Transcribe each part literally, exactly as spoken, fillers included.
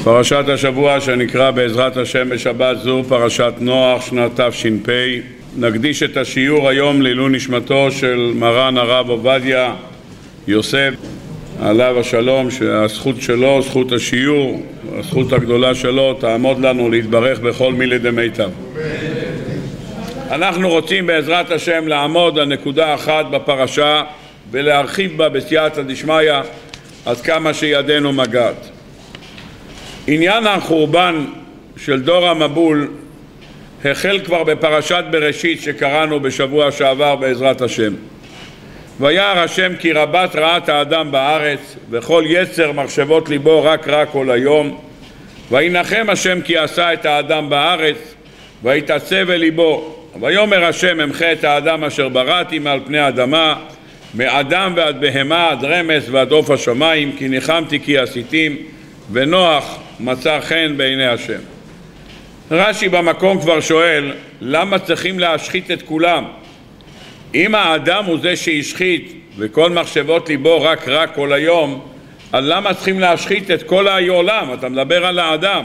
פרשת השבוע שנקרא בעזרת השם בשבת זו פרשת נוח שנת תש"פ. נקדיש את השיעור היום לעילוי נשמתו של מרן הרב עובדיה יוסף עליו השלום, שהזכות שלו, זכות השיעור, הזכות הגדולה שלו תעמוד לנו להתברך בכל מילי דמיטב. אנחנו רוצים בעזרת השם לעמוד על נקודה אחת בפרשה ולהרחיב בה בסייעתא דשמיא עד כמה שידנו מגעת. עניין החורבן של דור המבול החל כבר בפרשת בראשית שקראנו בשבוע שעבר בעזרת השם. וירא השם כי רבת רעת האדם בארץ וכל יצר מחשבות ליבו רק רע כל היום. וינחם השם כי עשה את האדם בארץ ויתעצב אל ליבו. ויאמר השם אמחה את האדם אשר בראתי מעל פני האדמה מאדם ועד בהמה עד רמס ועד עוף השמיים כי ניחמתי כי עשיתים ונוח מצא חן בעיני השם. רש"י במקום כבר שואל למה צריכים להשחית את כולם? אם האדם הוא זה שהשחית וכל מחשבות ליבו רק רע כל היום, אז למה צריכים להשחית את כל העולם? אתה מדבר על האדם.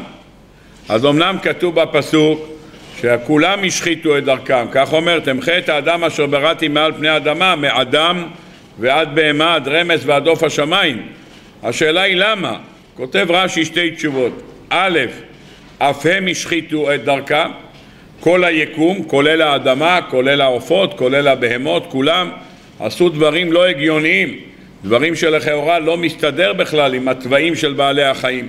אז אמנם כתוב בפסוק שכולם השחיתו את דרכם, כך אומר תמחה את האדם אשר בראתי מעל פני האדמה מאדם ועד בהמה עד רמס ועד עוף השמיים. השאלה היא למה? כותב רש"י שתי תשובות. א', אף הם השחיתו את דרכם, כל היקום, כולל האדמה, כולל העופות, כולל הבהמות, כולם עשו דברים לא הגיוניים, דברים שלכאורה לא מסתדר בכלל עם הטבעים של בעלי החיים.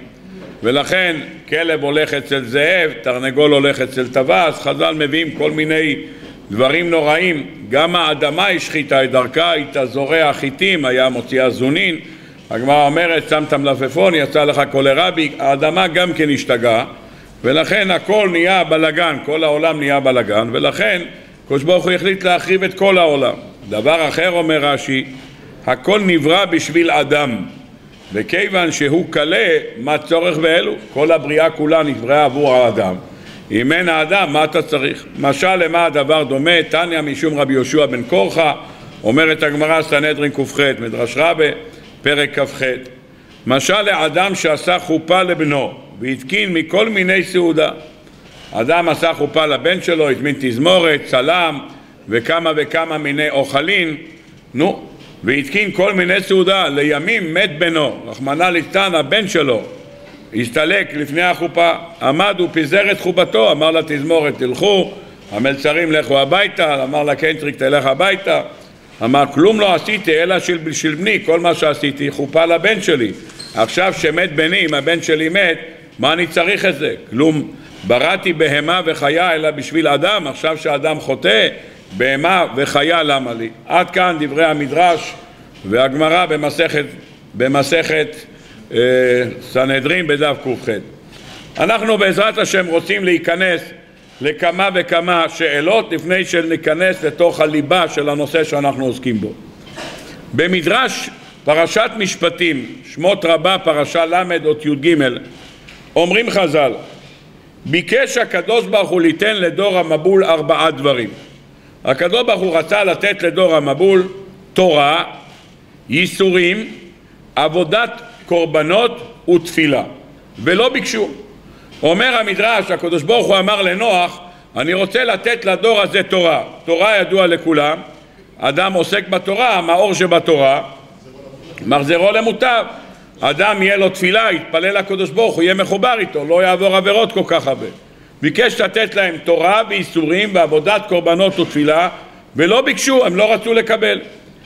ולכן כלב הולך אצל זאב, תרנגול הולך אצל טווס, חז"ל מביאים כל מיני דברים נוראים. גם האדמה השחיתה את דרכה, הייתה זורע חיטים, היה מוציאה זונין. הגמרא אומרת, שמת מלפפון, יצא לך קולרבי, האדמה גם כן השתגעה, ולכן הכל נהיה בלגן, כל העולם נהיה בלגן, ולכן הקדוש ברוך הוא החליט להחריב את כל העולם. דבר אחר אומר רש"י, הכל נברא בשביל אדם, וכיוון שהוא קלה, מה צורך באלו? כל הבריאה כולה נבראה עבור האדם. אם אין האדם, מה אתה צריך? משל למה הדבר דומה? תניא משום רבי יהושע בן קורחה, אומרת הגמרא סנהדרין ק"ח, מדרש רבה פרק כ"ח. משל לאדם שעשה חופה לבנו והתקין מכל מיני סעודה. אדם עשה חופה לבן שלו, הזמין תזמורת, צלם וכמה וכמה מיני אוכלים, נו, והתקין כל מיני סעודה. לימים מת בנו, רחמנא ליצלן, הבן שלו הסתלק לפני החופה, עמד ופיזר את חופתו, אמר לתזמורת תלכו, המלצרים לכו הביתה, אמר לקנטריק תלך הביתה, אמר כלום לא עשיתי אלא של, של בני, כל מה שעשיתי חופה לבן שלי. עכשיו שמת בני, אם הבן שלי מת, מה אני צריך את זה? כלום, בראתי בהמה וחיה אלא בשביל אדם, עכשיו שאדם חוטא, בהמה וחיה למה לי? עד כאן דברי המדרש והגמרא במסכת, במסכת אה, סנהדרין בדף ק"ח. אנחנו בעזרת השם רוצים להיכנס לכמה וכמה שאלות לפני שניכנס לתוך הליבה של הנושא שאנחנו עוסקים בו. במדרש פרשת משפטים, שמות רבה פרשה למד אות י"ג, אומרים חז"ל, ביקש הקדוש ברוך הוא ליתן לדור המבול ארבעה דברים. הקדוש ברוך הוא רצה לתת לדור המבול תורה, ייסורים, עבודת קורבנות ותפילה, ולא ביקשו. אומר המדרש, הקדוש ברוך הוא אמר לנוח, אני רוצה לתת לדור הזה תורה. תורה ידוע לכולם, אדם עוסק בתורה, המאור שבתורה מחזרו למוטב. אדם יהיה לו תפילה, יתפלל לקדוש ברוך הוא, יהיה מחובר איתו, לא יעבור עבירות כל כך הרבה. ביקש לתת להם תורה ואיסורים ועבודת קורבנות ותפילה, ולא ביקשו, הם לא רצו לקבל.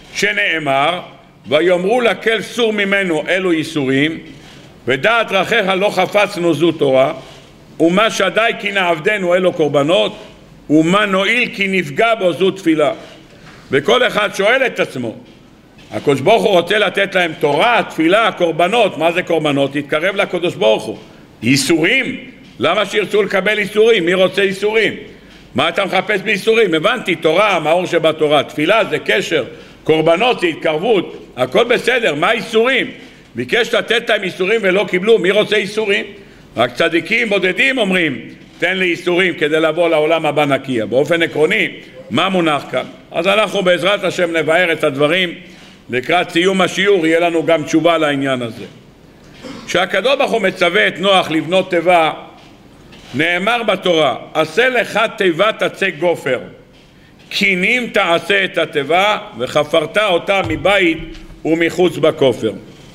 שנאמר, ויאמרו לקל סור ממנו אלו איסורים, ודעת דרכיך לא חפצנו זו תורה, ומה שדי כי נעבדנו אלו קורבנות, ומה נועיל כי נפגע בו זו תפילה. וכל אחד שואל את עצמו, הקדוש ברוך הוא רוצה לתת להם תורה, תפילה, קורבנות. מה זה קורבנות? תתקרב לקדוש ברוך הוא. איסורים? למה שירצו לקבל איסורים? מי רוצה איסורים? מה אתה מחפש באיסורים? הבנתי, תורה, המאור שבתורה, תפילה זה קשר, קורבנות זה התקרבות, הכל בסדר, מה איסורים? ביקש לתת להם איסורים ולא קיבלו, מי רוצה איסורים? רק צדיקים בודדים אומרים תן לי איסורים כדי לבוא לעולם הבא נקיה. באופן עקרוני, מה מונח כאן? אז אנחנו בעזרת השם נבהר את הדברים, לקראת סיום השיעור יהיה לנו גם תשובה לעניין הזה. כשהקדוש ברוך הוא מצווה את נוח לבנות תיבה, נאמר בתורה, עשה לך תיבה תצא גופר, קינים תעשה את התיבה וחפרת אותה מבית ומחוץ בכופר.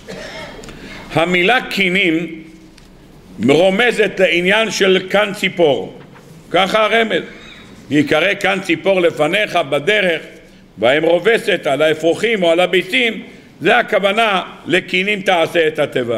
המילה קינים רומזת לעניין של כאן ציפור, ככה הרמז, יקרא כאן ציפור לפניך בדרך בהם רובסת על האפרוחים או על הביצים, זה הכוונה לקינים תעשה את התיבה.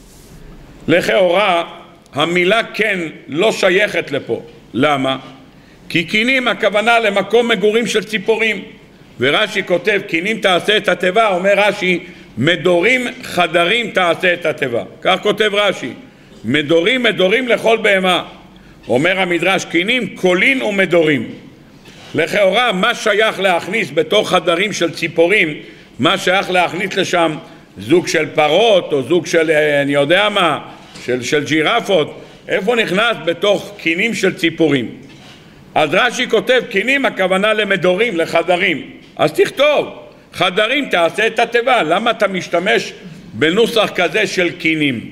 לכאורה המילה כן לא שייכת לפה. למה? כי קינים הכוונה למקום מגורים של ציפורים, ורש"י כותב קינים תעשה את התיבה, אומר רש"י מדורים חדרים תעשה את התיבה, כך כותב רש"י, מדורים מדורים לכל בהמה. אומר המדרש קינים קולין ומדורים. לכאורה מה שייך להכניס בתוך חדרים של ציפורים, מה שייך להכניס לשם זוג של פרות או זוג של אני יודע מה, של, של ג'ירפות, איפה נכנס בתוך קינים של ציפורים? אז רש"י כותב קינים הכוונה למדורים, לחדרים, אז תכתוב חדרים תעשה את התיבה. למה אתה משתמש בנוסח כזה של קינים?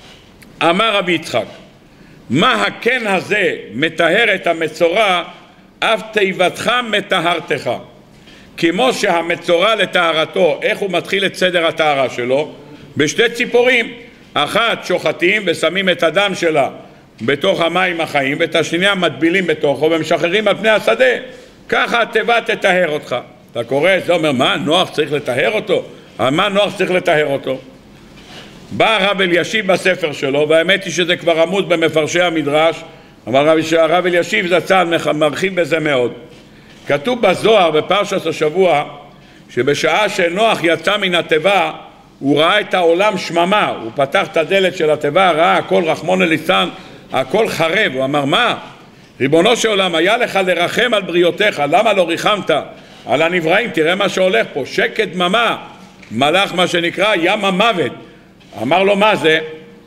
אמר רבי יצחק, מה הכן הזה מטהר את המצורע, אף תיבתך מטהרתך. כמו שהמצורע לטהרתו, איך הוא מתחיל את סדר הטהרה שלו? בשתי ציפורים, אחת שוחטים ושמים את הדם שלה בתוך המים החיים, ואת השנייה מטבילים בתוכו ומשחררים על פני השדה. ככה התיבה תטהר אותך. אתה קורא את זה, אומר, מה נוח צריך לטהר אותו? מה נוח צריך לטהר אותו? בא הרב אלישיב בספר שלו, והאמת היא שזה כבר עמוד במפרשי המדרש, אבל הרב אלישיב זצ"ל מרחיב בזה מאוד. כתוב בזוהר בפרשת השבוע שבשעה שנוח יצא מן התיבה הוא ראה את העולם שממה, הוא פתח את הדלת של התיבה, ראה הכל רחמון ליצלן, הכל חרב. הוא אמר, מה? ריבונו של עולם, היה לך לרחם על בריאותיך, למה לא ריחמת על הנבראים? תראה מה שהולך פה, שקט דממה, מלאך מה שנקרא ים המוות. אמר לו, מה זה?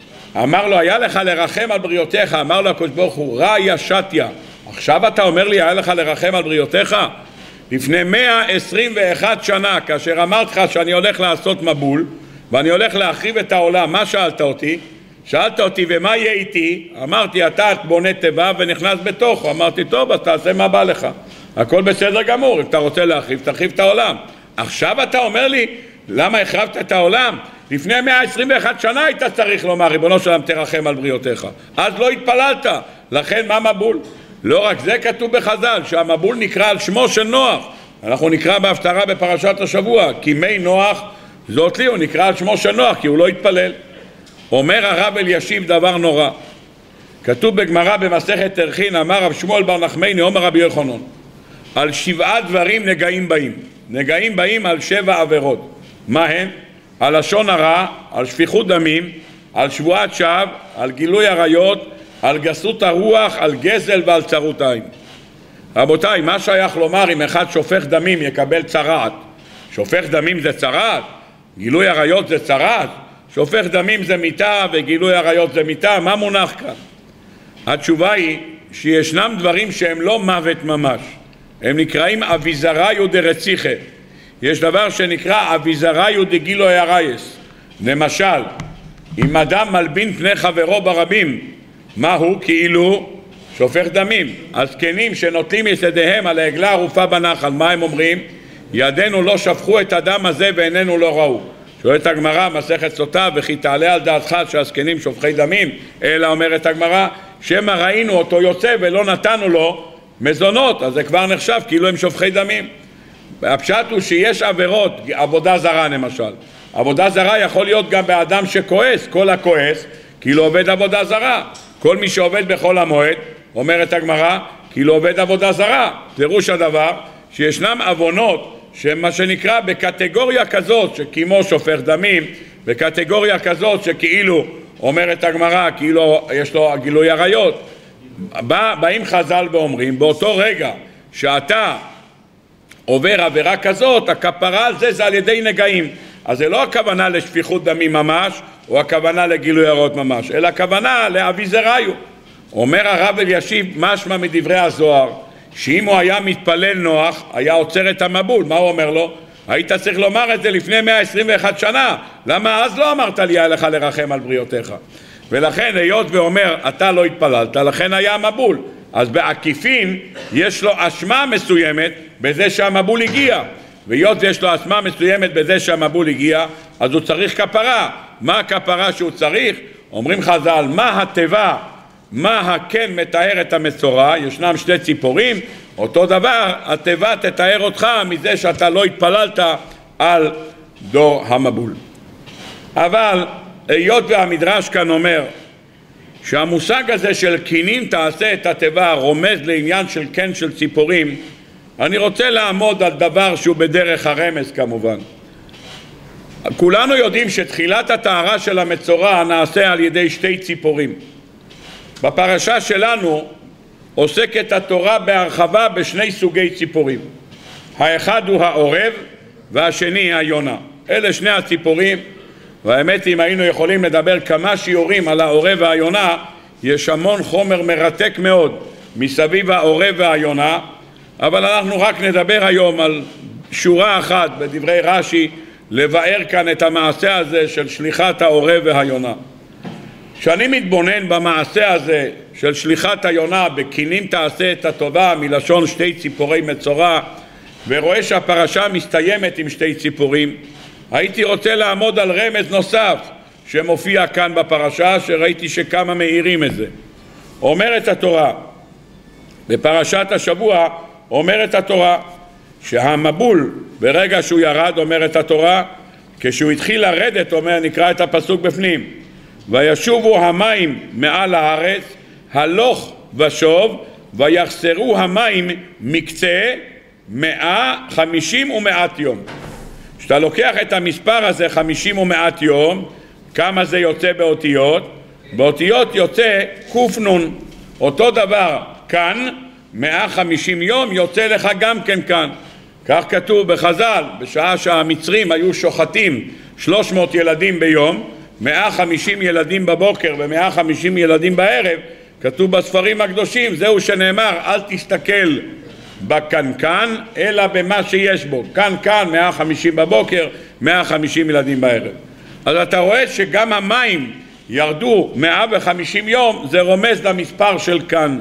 אמר לו, היה לך לרחם על בריאותיך. אמר לו הקדוש ברוך הוא, רע ישתיה, עכשיו אתה אומר לי היה לך לרחם על בריאותיך? לפני מאה עשרים ואחת שנה, כאשר אמרתי לך שאני הולך לעשות מבול ואני הולך להחריב את העולם, מה שאלת אותי? שאלת אותי ומה יהיה איתי? אמרתי, אתה בונה תיבה ונכנס בתוכו. אמרתי, טוב, אז תעשה מה בא לך, הכל בסדר גמור, אם אתה רוצה להחריב תחריב את העולם. עכשיו אתה אומר לי למה החרבת את העולם? לפני מאה עשרים ואחת שנה היית צריך לומר, ריבונו של עולם תרחם על בריאותיך, אז לא התפללת, לכן מה מבול? לא רק זה, כתוב בחז"ל שהמבול נקרא על שמו של נוח. אנחנו נקרא בהפטרה בפרשת השבוע, כי מי נוח זאת לי, הוא נקרא על שמו של נוח כי הוא לא התפלל. אומר הרב אלישיב דבר נורא, כתוב בגמרא במסכת ערכין, אמר רב שמואל בר נחמני אומר רבי יוחנן, על שבעה דברים נגעים באים. נגעים באים על שבע עבירות. מה הן? על לשון הרע, על שפיכות דמים, על שבועת שווא, על גילוי עריות, על גסות הרוח, על גזל ועל צרות עין. רבותיי, מה שייך לומר אם אחד שופך דמים יקבל צרעת? שופך דמים זה צרעת? גילוי עריות זה צרעת? שופך דמים זה מיתה וגילוי עריות זה מיתה? מה מונח כאן? התשובה היא שישנם דברים שהם לא מוות ממש, הם נקראים אביזריו דרציחה. יש דבר שנקרא אביזריו דגילוי ערייס. למשל, אם אדם מלבין פני חברו ברבים, מה הוא? כאילו שופך דמים. הזקנים שנוטלים את ידיהם על העגלה הערופה בנחל, מה הם אומרים? ידינו לא שפכו את הדם הזה ועינינו לא ראו. שואלת הגמרא מסכת סוטה, וכי תעלה על דעתך שהזקנים שופכי דמים? אלא אומרת הגמרא, שמא ראינו אותו יוצא ולא נתנו לו מזונות, אז זה כבר נחשב כאילו הם שופכי דמים. הפשט הוא שיש עבירות, עבודה זרה למשל. עבודה זרה יכול להיות גם באדם שכועס, כל הכועס כאילו עובד עבודה זרה. כל מי שעובד בכל המועד, אומרת הגמרא, כאילו עובד עבודה זרה. פירוש הדבר שישנם עוונות שמה שנקרא בקטגוריה כזאת שכמו שופך דמים, בקטגוריה כזאת שכאילו אומרת הגמרא כאילו יש לו גילוי עריות. בא, באים חז"ל ואומרים באותו רגע שאתה עובר עבירה כזאת, הכפרה על זה זה על ידי נגעים. אז זה לא הכוונה לשפיכות דמים ממש או הכוונה לגילוי עריות ממש, אלא הכוונה לאביזריו. אומר הרב אלישיב משמע מדברי הזוהר שאם הוא היה מתפלל נוח היה עוצר את המבול. מה הוא אומר לו? היית צריך לומר את זה לפני מאה עשרים ואחת שנה. למה אז לא אמרת לי היה לך לרחם על בריאותיך? ולכן היות ואומר אתה לא התפללת, לכן היה מבול. אז בעקיפין יש לו אשמה מסוימת בזה שהמבול הגיע, והיות ויש לו אשמה מסוימת בזה שהמבול הגיע, אז הוא צריך כפרה. מה הכפרה שהוא צריך? אומרים חז"ל, מה הטבע, מה הכן מתאר את המצורע? ישנם שתי ציפורים, אותו דבר, הטבע תתאר אותך מזה שאתה לא התפללת על דור המבול. אבל היות והמדרש כאן אומר שהמושג הזה של קינים תעשה את הטבע רומז לעניין של כן של ציפורים, אני רוצה לעמוד על דבר שהוא בדרך הרמז כמובן. כולנו יודעים שתחילת הטהרה של המצורע נעשה על ידי שתי ציפורים. בפרשה שלנו עוסקת התורה בהרחבה בשני סוגי ציפורים. האחד הוא העורב והשני היונה. אלה שני הציפורים, והאמת אם היינו יכולים לדבר כמה שיעורים על העורב והיונה, יש המון חומר מרתק מאוד מסביב העורב והיונה, אבל אנחנו רק נדבר היום על שורה אחת בדברי רש"י לבאר כאן את המעשה הזה של שליחת העורב והיונה. כשאני מתבונן במעשה הזה של שליחת היונה בקינים תעשה את הטובה מלשון שתי ציפורי מצורע, ורואה שהפרשה מסתיימת עם שתי ציפורים, הייתי רוצה לעמוד על רמז נוסף שמופיע כאן בפרשה, שראיתי שכמה מאירים את זה. אומרת התורה בפרשת השבוע, אומרת התורה שהמבול ברגע שהוא ירד, אומרת התורה, כשהוא התחיל לרדת, אומר, נקרא את הפסוק בפנים, וישובו המים מעל הארץ הלוך ושוב ויחסרו המים מקצה מאה חמישים ומעט יום. כשאתה לוקח את המספר הזה חמישים ומעט יום, כמה זה יוצא באותיות? באותיות יוצא קופנון. אותו דבר כאן מאה וחמישים יום יוצא לך גם כן כאן. כך כתוב בחז"ל, בשעה שהמצרים היו שוחטים שלוש מאות ילדים ביום, מאה וחמישים ילדים בבוקר ו-מאה וחמישים ילדים בערב, כתוב בספרים הקדושים, זהו שנאמר, אל תסתכל בקנקן אלא במה שיש בו. כאן כאן מאה וחמישים בבוקר, מאה וחמישים ילדים בערב. אז אתה רואה שגם המים ירדו מאה וחמישים יום, זה רומז למספר של כאן.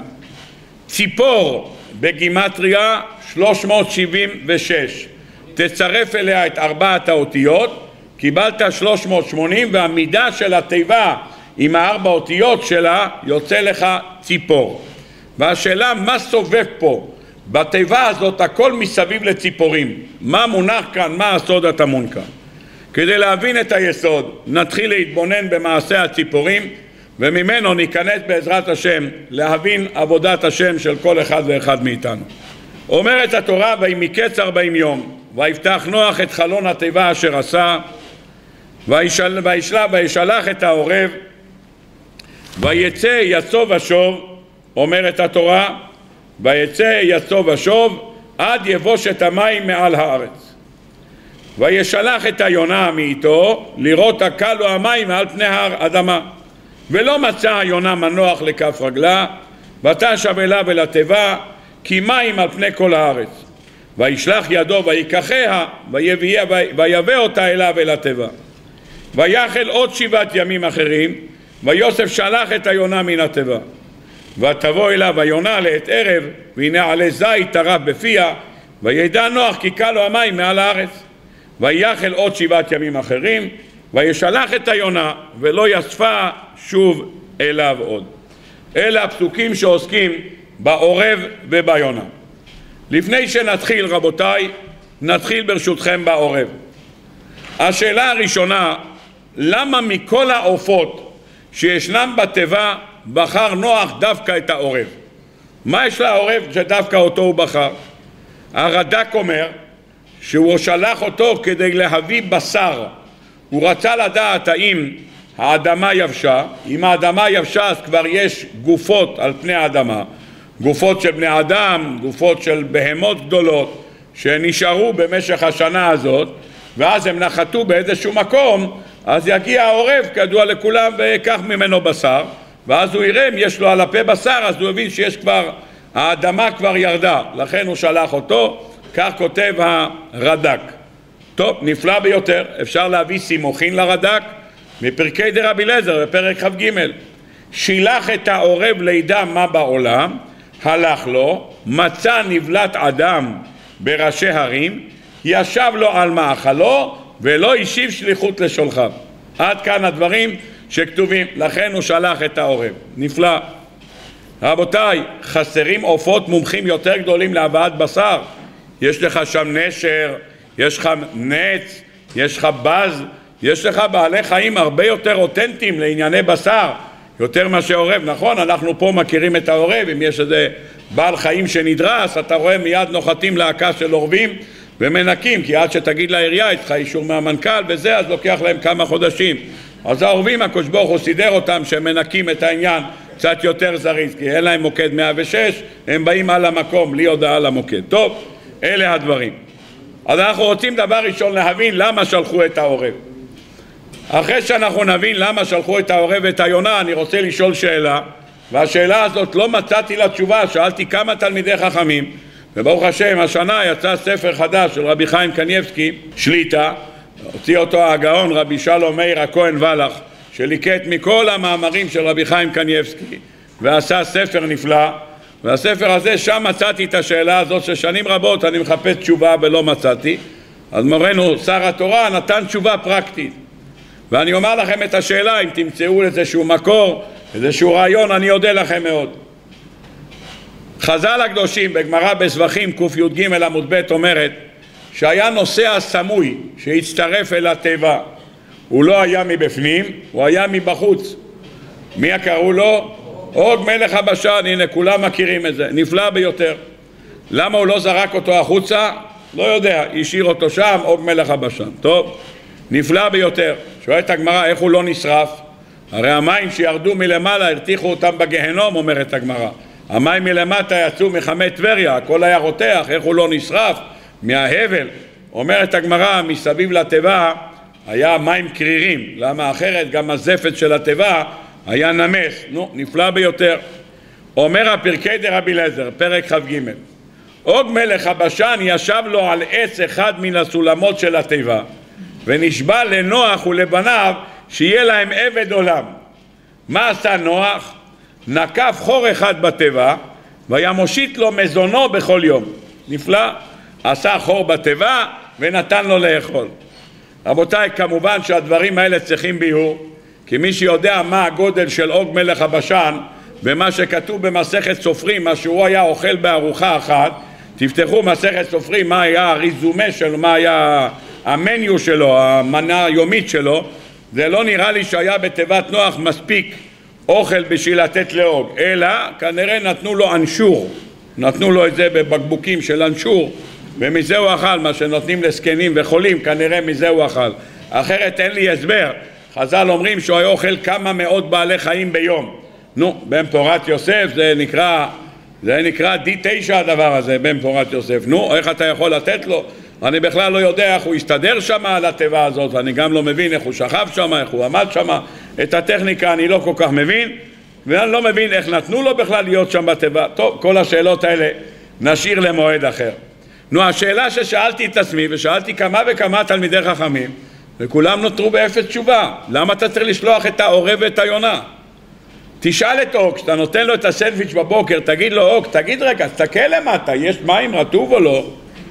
ציפור בגימטריה שלוש מאות שבעים ושש, תצרף אליה את ארבעת האותיות, קיבלת שלוש מאות שמונים, והמידה של התיבה עם הארבע אותיות שלה יוצא לך ציפור. והשאלה מה סובב פה? בתיבה הזאת הכל מסביב לציפורים. מה מונח כאן? מה הסוד הטמון כאן? כדי להבין את היסוד נתחיל להתבונן במעשה הציפורים, וממנו ניכנס בעזרת השם להבין עבודת השם של כל אחד ואחד מאיתנו. אומרת התורה, וימקץ ארבעים יום ויפתח נוח את חלון התיבה אשר עשה, וישל, וישלח, וישלח את העורב, ויצא יצוא ושוב, אומרת התורה, ויצא יצוא ושוב עד יבוש את המים מעל הארץ. וישלח את היונה מאיתו לראות הקלו המים מעל פני האדמה, ולא מצא היונה מנוח לכף רגלה, ותשב אליו אל התיבה כי מים על פני כל הארץ. וישלח ידו ויקחיה ויבא אותה אליו אל התיבה. ויחל עוד שבעת ימים אחרים, ויוסף שלח את היונה מן התיבה. ותבוא אליו היונה לעת ערב, והנה עלי זית טרף בפיה, וידע נוח כי קלו המים מעל הארץ. ויחל עוד שבעת ימים אחרים, וישלח את היונה ולא יספה שוב אליו עוד. אלה הפסוקים שעוסקים בעורב וביונה. לפני שנתחיל רבותיי, נתחיל ברשותכם בעורב. השאלה הראשונה, למה מכל העופות שישנם בתיבה בחר נוח דווקא את העורב? מה יש לעורב שדווקא אותו הוא בחר? הרד"ק אומר שהוא שלח אותו כדי להביא בשר. הוא רצה לדעת האם האדמה יבשה. אם האדמה יבשה אז כבר יש גופות על פני האדמה, גופות של בני אדם, גופות של בהמות גדולות שנשארו במשך השנה הזאת, ואז הם נחתו באיזשהו מקום, אז יגיע העורב כדוע לכולם ויקח ממנו בשר, ואז הוא יראה אם יש לו על הפה בשר, אז הוא יבין שיש כבר, האדמה כבר ירדה, לכן הוא שלח אותו. כך כותב הרד"ק. טוב, נפלא ביותר. אפשר להביא סימוכין לרד"ק מפרקי דרבי אליעזר בפרק כ"ג. שילח את העורב לידע מה בעולם, הלך לו, מצא נבלת אדם בראשי הרים, ישב לו על מאכלו ולא השיב שליחות לשולחיו. עד כאן הדברים שכתובים, לכן הוא שלח את העורב. נפלא. רבותיי, חסרים עופות מומחים יותר גדולים להבאת בשר. יש לך שם נשר, יש לך נץ, יש לך בז, יש לך בעלי חיים הרבה יותר אותנטיים לענייני בשר, יותר מה שעורב. נכון, אנחנו פה מכירים את העורב, אם יש איזה בעל חיים שנדרס, אתה רואה מיד נוחתים להקה של עורבים ומנקים, כי עד שתגיד לעירייה, יש לך אישור מהמנכ"ל וזה, אז לוקח להם כמה חודשים. אז העורבים, הקדוש ברוך הוא סידר אותם שהם מנקים את העניין קצת יותר זריז, כי אין להם מוקד מאה ושש, הם באים על המקום, בלי הודעה למוקד. טוב, אלה הדברים. אז אנחנו רוצים דבר ראשון להבין למה שלחו את העורב. אחרי שאנחנו נבין למה שלחו את העורב ואת היונה, אני רוצה לשאול שאלה, והשאלה הזאת לא מצאתי לה תשובה. שאלתי כמה תלמידי חכמים, וברוך השם השנה יצא ספר חדש של רבי חיים קניבסקי, שליטה, הוציא אותו הגאון רבי שלום מאיר הכהן ולך, שליקט מכל המאמרים של רבי חיים קניבסקי ועשה ספר נפלא. והספר הזה, שם מצאתי את השאלה הזאת ששנים רבות אני מחפש תשובה ולא מצאתי. אז מורנו שר התורה נתן תשובה פרקטית, ואני אומר לכם את השאלה, אם תמצאו איזשהו מקור, איזשהו רעיון, אני אודה לכם מאוד. חז"ל הקדושים בגמרא בסבכים קי"ג עמוד ב' אומרת שהיה נוסע סמוי שהצטרף אל התיבה, הוא לא היה מבפנים, הוא היה מבחוץ. מי קראו לו? אוג מלך הבשן. הנה כולם מכירים את זה, נפלא ביותר. למה הוא לא זרק אותו החוצה? לא יודע, השאיר אותו שם, אוג מלך הבשן. טוב, נפלא ביותר. שואלת הגמרא, איך הוא לא נשרף? הרי המים שירדו מלמעלה הרתיחו אותם בגהנום, אומרת הגמרא. המים מלמטה יצאו מחמי טבריה, הכל היה רותח, איך הוא לא נשרף? מההבל. אומרת הגמרא, מסביב לתיבה היה מים קרירים. למה אחרת? גם הזפת של התיבה היה נמס. נו, נפלא ביותר. אומר הפרקי דרבי אליעזר, פרק כ"ג, אוג מלך הבשן ישב לו על עץ אחד מן הסולמות של התיבה, ונשבע לנוח ולבניו שיהיה להם עבד עולם. מה עשה נוח? נקף חור אחד בתיבה והיה מושיט לו מזונו בכל יום. נפלא. עשה חור בתיבה ונתן לו לאכול. רבותיי, כמובן שהדברים האלה צריכים ביור, כי מי שיודע מה הגודל של אוג מלך הבשן ומה שכתוב במסכת סופרים, מה שהוא היה אוכל בארוחה אחת, תפתחו מסכת סופרים מה היה הריזומה שלו, מה היה המניו שלו, המנה היומית שלו. זה לא נראה לי שהיה בתיבת נוח מספיק אוכל בשביל לתת לאוג, אלא כנראה נתנו לו אנשור, נתנו לו את זה בבקבוקים של אנשור, ומזה הוא אכל. מה שנותנים לסקנים וחולים, כנראה מזה הוא אכל, אחרת אין לי הסבר. חז"ל אומרים שהוא היה אוכל כמה מאות בעלי חיים ביום. נו, בן פורת יוסף זה נקרא, זה נקרא די תשע הדבר הזה, בן פורת יוסף. נו, איך אתה יכול לתת לו? אני בכלל לא יודע איך הוא הסתדר שם על התיבה הזאת, ואני גם לא מבין איך הוא שכב שם, איך הוא עמד שם. את הטכניקה אני לא כל כך מבין, ואני לא מבין איך נתנו לו בכלל להיות שם בתיבה. טוב, כל השאלות האלה נשאיר למועד אחר. נו, השאלה ששאלתי את עצמי, ושאלתי כמה וכמה תלמידי חכמים, וכולם נותרו באפס תשובה. למה אתה צריך לשלוח את העורב ואת היונה? תשאל את אוג, כשאתה נותן לו את הסנדוויץ' בבוקר, תגיד לו, אוג, תגיד רגע, תסתכל למטה, יש מים רטוב או לא?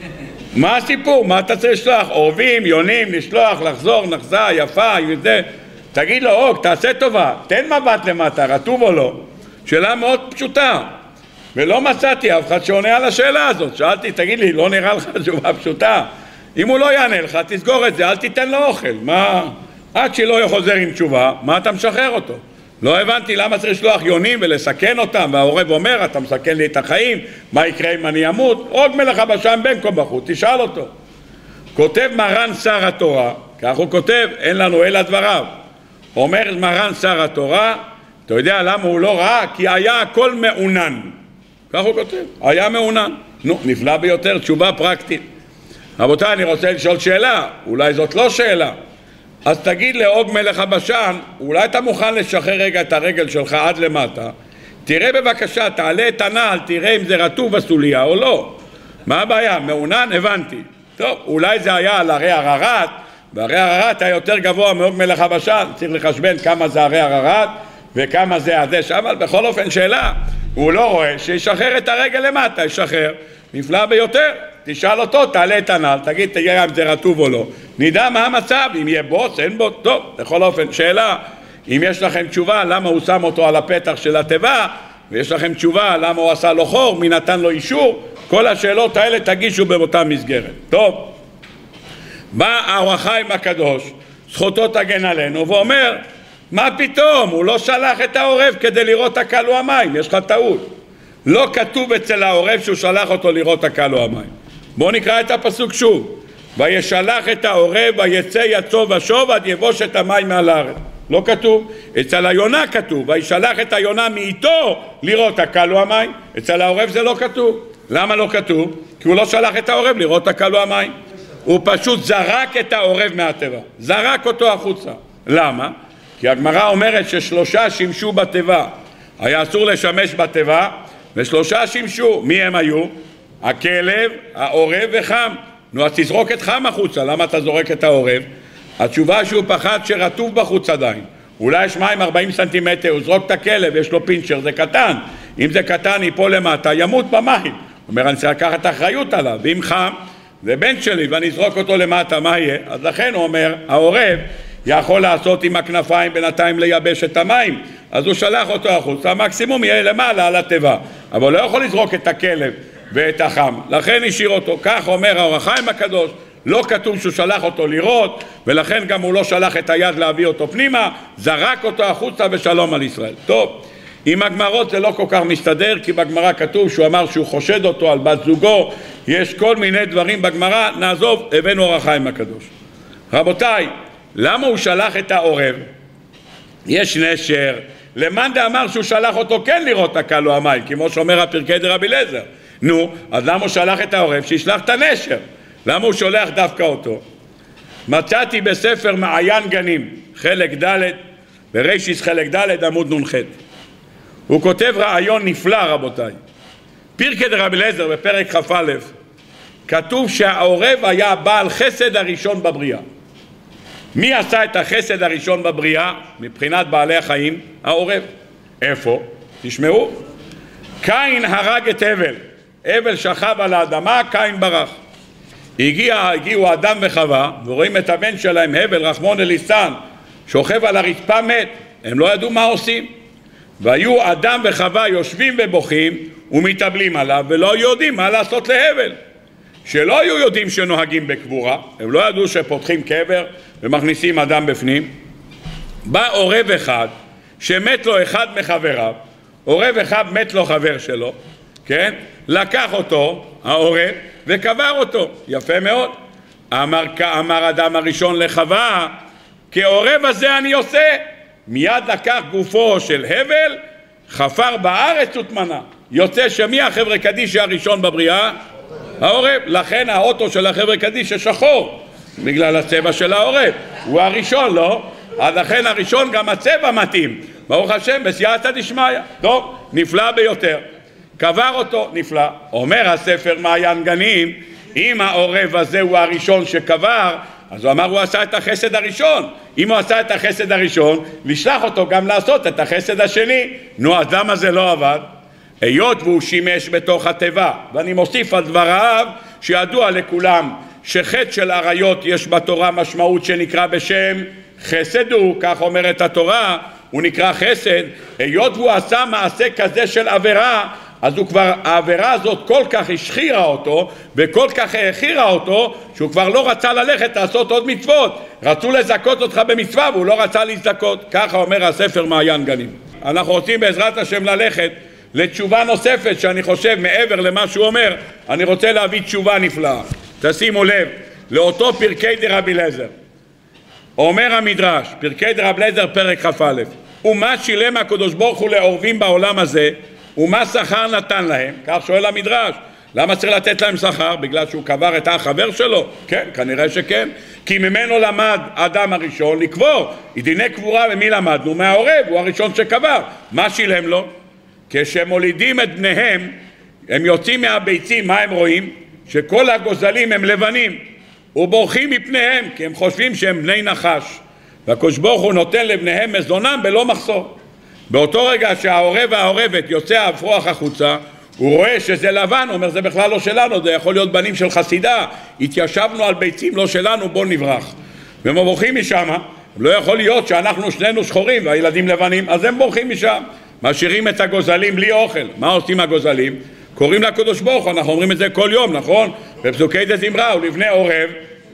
מה הסיפור? מה אתה צריך לשלוח? עורבים, יונים, לשלוח, לחזור, נחזה, יפה, וזה. תגיד לו, אוג, תעשה טובה, תן מבט למטה, רטוב או לא? שאלה מאוד פשוטה. ולא מצאתי אף אחד שעונה על השאלה הזאת. שאלתי, תגיד לי, לא נראה לך תשובה פשוטה? אם הוא לא יענה לך, תסגור את זה, אל תיתן לו אוכל. מה? עד שלא חוזר עם תשובה, מה אתה משחרר אותו? לא הבנתי למה צריך לשלוח יונים ולסכן אותם, והעורב אומר, אתה מסכן לי את החיים, מה יקרה אם אני אמות? אוג מלך הבשן בין כה בחוץ, תשאל אותו. כותב מרן שר התורה, כך הוא כותב, אין לנו אלא דבריו. אומר מרן שר התורה, אתה יודע למה הוא לא ראה? כי היה הכל מעונן. כך הוא כותב, היה מעונן. נו, נפלא ביותר, תשובה פרקטית. רבותיי, אני רוצה לשאול שאלה, אולי זאת לא שאלה. אז תגיד לאוג מלך הבשן, אולי אתה מוכן לשחרר רגע את הרגל שלך עד למטה, תראה בבקשה, תעלה את הנעל, תראה אם זה רטוב בסוליה או לא. מה הבעיה? מעונן? הבנתי. טוב, אולי זה היה על הרי הררת, והרי הררת היה יותר גבוה מעוג מלך הבשן, צריך לחשבן כמה זה הרי הררת וכמה זה הדש, אבל בכל אופן שאלה, הוא לא רואה שישחרר את הרגל למטה, ישחרר, נפלא ביותר, תשאל אותו, תעלה את הנעל, תגיד תראה אם זה רטוב או לא, נדע מה המצב, אם יהיה בוץ, אין בוץ, טוב, בכל אופן שאלה, אם יש לכם תשובה למה הוא שם אותו על הפתח של התיבה, ויש לכם תשובה למה הוא עשה לו חור, מי נתן לו אישור, כל השאלות האלה תגישו באותה מסגרת. טוב, בא האור החיים הקדוש, זכותו תגן עלינו, ואומר, מה פתאום, הוא לא שלח את העורב כדי לראות הקל או המים, יש לך טעות. לא כתוב אצל העורב שהוא שלח אותו לראות הקל או המים. בואו נקרא את הפסוק שוב. וישלח את העורב ויצא יצוא ושוב עד יבוש את המים מעל הארץ. לא כתוב. אצל היונה כתוב, וישלח את היונה מאיתו לראות הקל או המים. אצל העורב זה לא כתוב. למה לא כתוב? כי הוא לא שלח את העורב לראות הקל או המים. הוא פשוט זרק את העורב מהטבע. זרק אותו החוצה. למה? כי הגמרא אומרת ששלושה שימשו בתיבה. היה אסור לשמש בתיבה, ושלושה שימשו. מי הם היו? הכלב, העורב וחם. נו, אז תזרוק את חם החוצה. למה אתה זורק את העורב? התשובה שהוא פחד שרטוב בחוץ עדיין. אולי יש מים ארבעים סנטימטר, הוא זרוק את הכלב, יש לו פינצ'ר, זה קטן. אם זה קטן, ייפול למטה, ימות במים. הוא אומר, אני צריך לקחת אחריות עליו. ואם חם, זה בן שלי, ואני אזרוק אותו למטה, מה יהיה? אז לכן הוא אומר, העורב יכול לעשות עם הכנפיים בינתיים לייבש את המים, אז הוא שלח אותו החוץ, המקסימום יהיה למעלה על התיבה, אבל לא יכול לזרוק את הכלב ואת החם, לכן השאיר אותו. כך אומר האור החיים הקדוש, לא כתוב שהוא שלח אותו לראות, ולכן גם הוא לא שלח את היד להביא אותו פנימה, זרק אותו החוצה ושלום על ישראל. טוב, עם הגמרות זה לא כל כך מסתדר, כי בגמרא כתוב שהוא אמר שהוא חושד אותו על בת זוגו, יש כל מיני דברים בגמרא, נעזוב, הבאנו אור החיים הקדוש. רבותיי, למה הוא שלח את העורב? יש נשר, למאן דאמר שהוא שלח אותו כן לראות הקל או המים, כמו שאומר הפרקי דרבי אליעזר. נו, אז למה הוא שלח את העורב? שישלח את הנשר. למה הוא שולח דווקא אותו? מצאתי בספר מעיין גנים, חלק ד' ברישיס חלק ד' עמוד נ"ח. הוא כותב רעיון נפלא, רבותיי. פרקי דרבי אליעזר בפרק כ"א כתוב שהעורב היה בעל חסד הראשון בבריאה. מי עשה את החסד הראשון בבריאה מבחינת בעלי החיים? העורב. איפה? תשמעו. קין הרג את הבל. הבל שכב על האדמה, קין ברח. הגיע, הגיעו אדם וחווה, ורואים את הבן שלהם, הבל, רחמון אליסן, שוכב על הרצפה מת. הם לא ידעו מה עושים. והיו אדם וחווה יושבים ובוכים ומתאבלים עליו, ולא יודעים מה לעשות להבל. שלא היו יודעים שנוהגים בקבורה, הם לא ידעו שפותחים קבר ומכניסים אדם בפנים. בא עורב אחד שמת לו אחד מחבריו, עורב אחד מת לו חבר שלו, כן? לקח אותו, העורב, וקבר אותו. יפה מאוד. אמר, אמר אדם הראשון לחווה, כעורב הזה אני עושה. מיד לקח גופו של הבל, חפר בארץ ותמנה. יוצא שמי החברה קדישא הראשון בבריאה? העורב. לכן האוטו של החברה קדישא שחור, בגלל הצבע של העורב. הוא הראשון, לא? אז לכן הראשון גם הצבע מתאים. ברוך השם, בסייעתא דשמיא. טוב, נפלא ביותר. קבר אותו, נפלא. אומר הספר מעיין גנים, אם העורב הזה הוא הראשון שקבר, אז הוא אמר הוא עשה את החסד הראשון. אם הוא עשה את החסד הראשון, לשלח אותו גם לעשות את החסד השני. נו, אז למה זה לא עבד? היות והוא שימש בתוך התיבה, ואני מוסיף על דבריו שידוע לכולם שחטא של עריות יש בתורה משמעות שנקרא בשם חסד הוא, כך אומרת התורה, הוא נקרא חסד. היות והוא עשה מעשה כזה של עבירה, אז הוא כבר, העבירה הזאת כל כך השחירה אותו וכל כך האחירה אותו שהוא כבר לא רצה ללכת לעשות עוד מצוות. רצו לזכות אותך במצווה והוא לא רצה להזדכות. ככה אומר הספר מעיין גנים. אנחנו רוצים בעזרת השם ללכת לתשובה נוספת שאני חושב מעבר למה שהוא אומר, אני רוצה להביא תשובה נפלאה. תשימו לב, לאותו פרקי דרבי אליעזר. אומר המדרש, פרקי דרבי אליעזר פרק כ"א, ומה שילם הקדוש ברוך הוא לעורבים בעולם הזה, ומה שכר נתן להם? כך שואל המדרש. למה צריך לתת להם שכר? בגלל שהוא קבר את החבר שלו? כן, כנראה שכן. כי ממנו למד האדם הראשון לקבור. דיני קבורה ממי למדנו? מהעורב, הוא הראשון שקבר. מה שילם לו? כשמולידים את בניהם, הם יוצאים מהביצים, מה הם רואים? שכל הגוזלים הם לבנים. ובורחים מפניהם, כי הם חושבים שהם בני נחש, והקדוש ברוך הוא נותן לבניהם מזונם בלא מחסור. באותו רגע שהעורב והעורבת יוצא האפרוח החוצה, הוא רואה שזה לבן, הוא אומר זה בכלל לא שלנו, זה יכול להיות בנים של חסידה, התיישבנו על ביצים לא שלנו, בוא נברח. והם בורחים משם, לא יכול להיות שאנחנו שנינו שחורים והילדים לבנים, אז הם בורחים משם, משאירים את הגוזלים בלי אוכל. מה עושים הגוזלים? קוראים לקדוש ברוך הוא, אנחנו אומרים את זה כל יום, נכון? בפסוקי דזמרה, ולבני עורב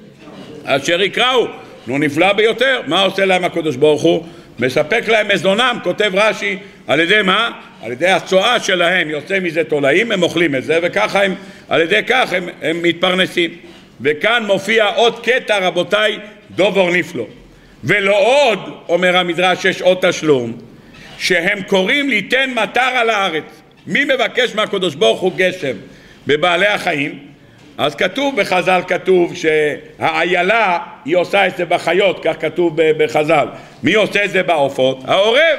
אשר יקראו, נו נפלא ביותר. מה עושה להם הקדוש ברוך הוא? מספק להם מזונם, כותב רש"י, על ידי מה? על ידי הצועה שלהם יוצא מזה תולעים, הם אוכלים את זה, וככה הם, על ידי כך הם, הם מתפרנסים. וכאן מופיע עוד קטע, רבותיי, דובר נפלא. ולא עוד, אומר המדרש, יש עוד תשלום, שהם קוראים ליתן מטר על הארץ. מי מבקש מהקדוש ברוך הוא גשם? בבעלי החיים. אז כתוב בחז"ל, כתוב שהאיילה היא עושה את זה בחיות, כך כתוב בחז"ל. מי עושה את זה בעופות? העורב,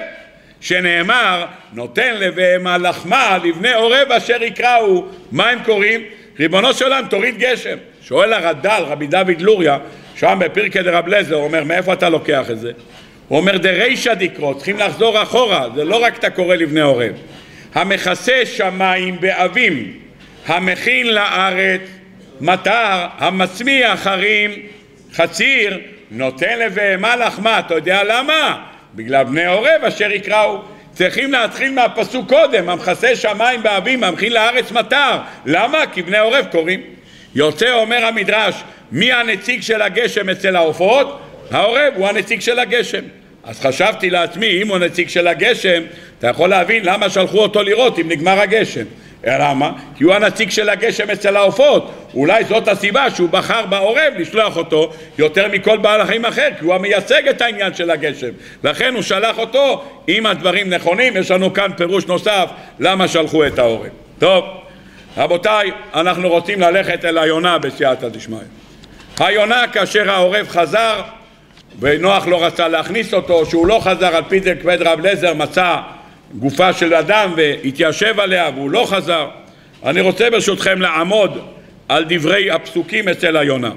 שנאמר נותן לבהמה לחמה לבני עורב אשר יקראו. מה הם קוראים? ריבונו של עולם תוריד גשם. שואל הרד"ל, רבי דוד לוריה, שם בפרקי דרב אליעזר, הוא אומר מאיפה אתה לוקח את זה? הוא אומר דרישא דקרא, צריכים לחזור אחורה, זה לא רק אתה קורא לבני עורב. המכסה שמיים באבים, המכין לארץ מטר, המצמיח הרים חציר, נותן לבהמה לחמה. אתה יודע למה? בגלל בני עורב אשר יקראו. צריכים להתחיל מהפסוק קודם, המכסה שמיים באבים, המכין לארץ מטר. למה? כי בני עורב קוראים. יוצא אומר המדרש, מי הנציג של הגשם אצל העופות? העורב הוא הנציג של הגשם. אז חשבתי לעצמי, אם הוא נציג של הגשם, אתה יכול להבין למה שלחו אותו לראות אם נגמר הגשם. למה? כי הוא הנציג של הגשם אצל העופות. אולי זאת הסיבה שהוא בחר בעורב לשלוח אותו יותר מכל בעל החיים אחר, כי הוא המייצג את העניין של הגשם. לכן הוא שלח אותו. אם הדברים נכונים, יש לנו כאן פירוש נוסף למה שלחו את העורב. טוב, רבותיי, אנחנו רוצים ללכת אל היונה בסייעתא דשמיא. היונה כאשר העורב חזר ונוח לא רצה להכניס אותו, שהוא לא חזר, על פי זה כבד רב אליעזר מצא גופה של אדם והתיישב עליה והוא לא חזר. אני רוצה ברשותכם לעמוד על דברי הפסוקים אצל היונה.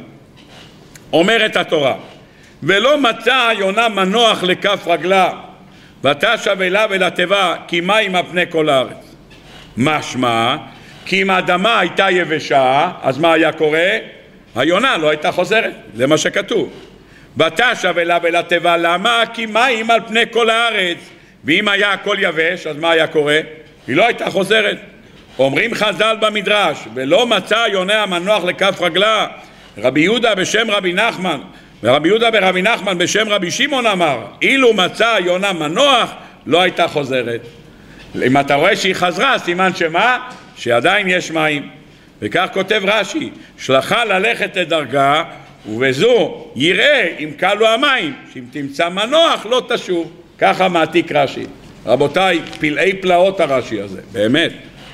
אומרת התורה, ולא מצא היונה מנוח לכף רגלה ותשב אליו אל התיבה כי מים על פני כל הארץ. משמע כי אם האדמה הייתה יבשה, אז מה היה קורה? היונה לא הייתה חוזרת, זה מה שכתוב. ותשב אליו אל התיבה, למה? כי מים על פני כל הארץ. ואם היה הכל יבש, אז מה היה קורה? היא לא הייתה חוזרת. אומרים חז"ל במדרש, ולא מצא היונה המנוח לכף רגלה. רבי יהודה בשם רבי נחמן, ורבי יהודה ברבי נחמן בשם רבי שמעון אמר, אילו מצא היונה מנוח, לא הייתה חוזרת. אם אתה רואה שהיא חזרה, סימן שמה? שעדיין יש מים. וכך כותב רש"י, שלחה ללכת לדרכה, ובזו יראה אם קלו המים, שאם תמצא מנוח לא תשוב. ככה מעתיק רש"י. רבותיי, פלאי פלאות הרש"י הזה, באמת.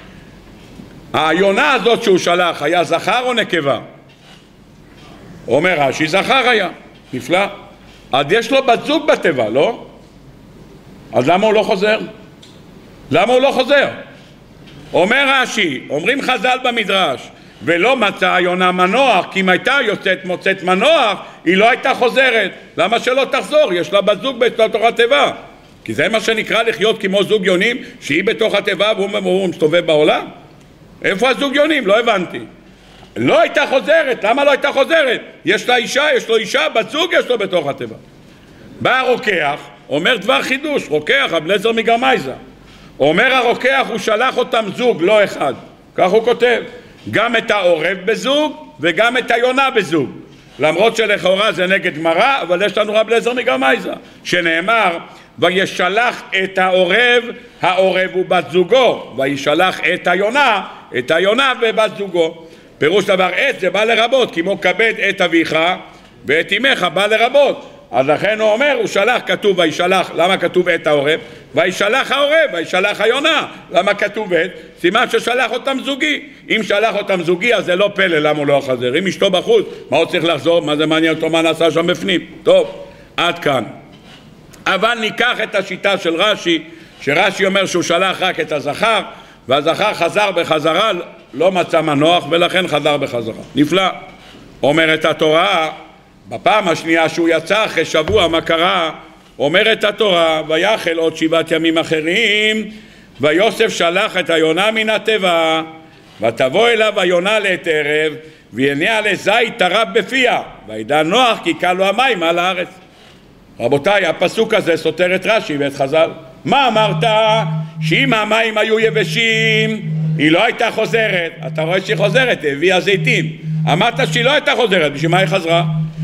היונה הזאת שהוא שלח, היה זכר או נקבה? אומר רש"י, זכר היה. נפלא. אז יש לו בת זוג בתיבה, לא? אז למה הוא לא חוזר? למה הוא לא חוזר? אומר רש"י, אומרים חז"ל במדרש, ולא מצא היונה מנוח, כי אם הייתה יוצאת מוצאת מנוח, היא לא הייתה חוזרת. למה שלא תחזור? יש לה בת זוג בתוך התיבה. כי זה מה שנקרא לחיות כמו זוג יונים, שהיא בתוך התיבה והוא מסתובב בעולם. איפה הזוג יונים? לא הבנתי. לא הייתה חוזרת. למה לא הייתה חוזרת? יש לה אישה, יש לו אישה, בת זוג יש לו בתוך התיבה. בא הרוקח, אומר דבר חידוש, רוקח, רבי אליעזר מגרמייזא. אומר הרוקח, הוא שלח אותם זוג, לא אחד. כך הוא כותב. גם את העורב בזוג וגם את היונה בזוג. למרות שלכאורה זה נגד גמרא, אבל יש לנו רבי אליעזר מגרמייזא, שנאמר, וישלח את העורב, העורב הוא בת זוגו, וישלח את היונה, את היונה ובת זוגו. פירוש דבר את זה בא לרבות, כמו כבד את אביך ואת אמך בא לרבות. אז לכן הוא אומר, הוא שלח, כתוב וישלח, למה כתוב את העורב? וישלח העורב, וישלח היונה. למה כתוב את? סימן ששלח אותם זוגי. אם שלח אותם זוגי, אז זה לא פלא למה הוא לא חזר. אם אשתו בחוץ, מה הוא צריך לחזור? מה זה מעניין אותו, מה נעשה שם בפנים? טוב, עד כאן. אבל ניקח את השיטה של רש"י, שרש"י אומר שהוא שלח רק את הזכר, והזכר חזר בחזרה, לא מצא מנוח, ולכן חזר בחזרה. נפלא. אומרת התורה, בפעם השנייה שהוא יצא אחרי שבוע, מה קרה? אומרת התורה, ויחל עוד שבעת ימים אחרים, ויוסף שלח את היונה מן התיבה, ותבוא אליו היונה לעת ערב, והנה לזית טרף בפיה, וידע נוח כי קלו המים על הארץ. רבותיי, הפסוק הזה סותר את רש"י ואת חז"ל. מה אמרת? שאם המים היו יבשים היא לא הייתה חוזרת. אתה רואה שהיא חוזרת, הביאה זיתים. אמרת שהיא לא הייתה חוזרת, בשביל מה היא חזרה?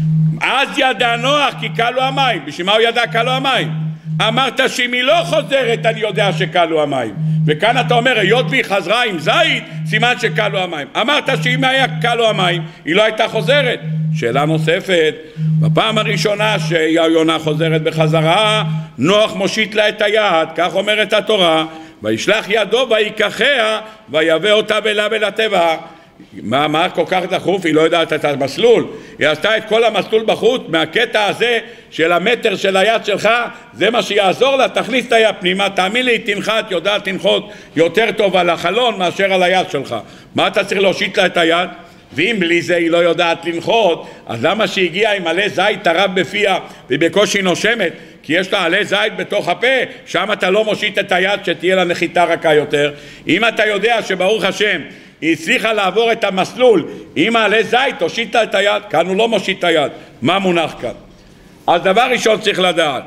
אז ידע נוח כי קלו המים. בשביל מה הוא ידע קלו המים? אמרת שאם היא לא חוזרת אני יודע שקלו המים, וכאן אתה אומר היות והיא חזרה עם זית סימן שקלו המים. אמרת שאם היה קלו המים היא לא הייתה חוזרת. שאלה נוספת, בפעם הראשונה שהיונה חוזרת בחזרה נוח מושיט לה את היד, כך אומרת התורה, וישלח ידו ויקחיה ויבא אותה אליו אל התיבה. מה, מה כל כך דחוף? היא לא יודעת את המסלול, היא עשתה את כל המסלול בחוץ. מהקטע הזה של המטר של היד שלך זה מה שיעזור לה, תכניס את היד פנימה, תאמין לי היא תנחת, יודעת תנחות יותר טוב על החלון מאשר על היד שלך. מה אתה צריך להושיט לה את היד? ואם בלי זה היא לא יודעת לנחות, אז למה שהגיעה עם עלי זית טרף בפיה ובקושי נושמת? כי יש לה עלי זית בתוך הפה, שם אתה לא מושיט את היד שתהיה לה נחיתה רכה יותר. אם אתה יודע שברוך השם היא הצליחה לעבור את המסלול עם העלי זית, תושיט לה את היד. כאן הוא לא מושיט את היד. מה מונח כאן? אז דבר ראשון צריך לדעת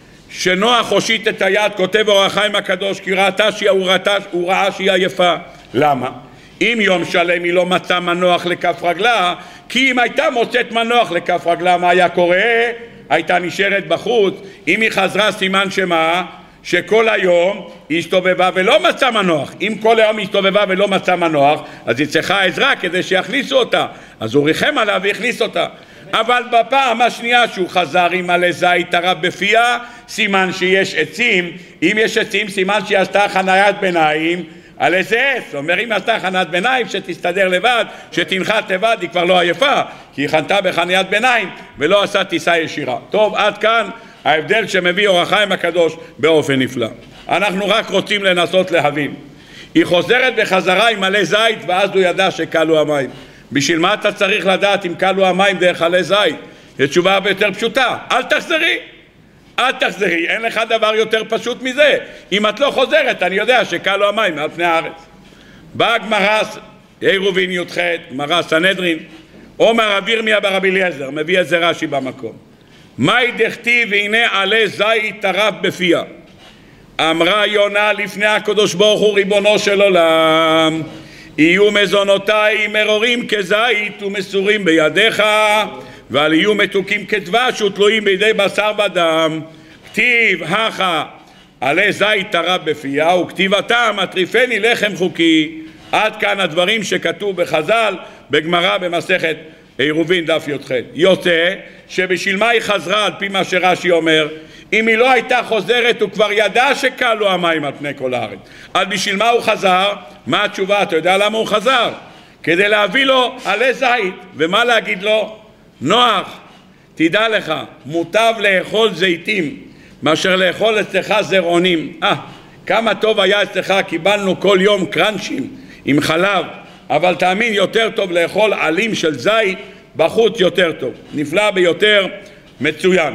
שנוח הושיט את היד, כותב אור החיים הקדוש, כי ראתה שהיא, הוא, ראתה, הוא ראה שהיא עייפה. למה? אם יום שלם היא לא מצאה מנוח לכף רגלה, כי אם הייתה מוצאת מנוח לכף רגלה, מה היה קורה? הייתה נשארת בחוץ. אם היא חזרה סימן שמה? שכל היום היא הסתובבה ולא מצאה מנוח. אם כל היום היא הסתובבה ולא מצאה מנוח, אז היא צריכה עזרה כדי שיכניסו אותה. אז הוא ריחם עליו והכניס אותה. אבל בפעם השנייה שהוא חזר עם עלי זית טרף בפיה, סימן שיש עצים. אם יש עצים סימן שהיא עשתה חניית ביניים על איזה עץ. אומר אם עשתה חניית ביניים שתסתדר לבד, שתנחת לבד, היא כבר לא עייפה, כי היא חנתה בחניית ביניים ולא עשה טיסה ישירה. טוב, עד כאן ההבדל שמביא אור החיים הקדוש באופן נפלא. אנחנו רק רוצים לנסות להבין. היא חוזרת בחזרה עם עלי זית ואז הוא ידע שקלו המים. בשביל מה אתה צריך לדעת אם קלו המים דרך עלי זית? זו תשובה הרבה יותר פשוטה, אל תחזרי. אל תחזרי, אין לך דבר יותר פשוט מזה. אם את לא חוזרת אני יודע שקלו המים מעל פני הארץ. באה גמרא עירובין י"ח, גמרא סנהדרין, אומר רבי ירמיה ברבי אליעזר, מביא את זה רש"י במקום. מאי דכתיב והנה עלי זית טרף בפיה. אמרה יונה לפני הקדוש ברוך הוא ריבונו של עולם, יהיו מזונותיי מרורים כזית ומסורים בידיך, ועל יהיו מתוקים כדבש ותלויים בידי בשר ודם. כתיב הכה עלי זית טרף בפיה, וכתיבתם הטריפני לחם חוקי. עד כאן הדברים שכתוב בחז"ל בגמרא במסכת עירובין דף י"ח. יוצא שבשביל מה היא חזרה על פי מה שרש"י אומר? אם היא לא הייתה חוזרת הוא כבר ידע שקלו המים על פני כל הארץ. אז בשביל מה הוא חזר? מה התשובה? אתה יודע למה הוא חזר? כדי להביא לו עלי זית. ומה להגיד לו? נוח, תדע לך, מוטב לאכול זיתים מאשר לאכול אצלך זרעונים. אה, כמה טוב היה אצלך, קיבלנו כל יום קרנצ'ים עם חלב, אבל תאמין יותר טוב לאכול עלים של זית בחוץ יותר טוב. נפלא ביותר, מצוין.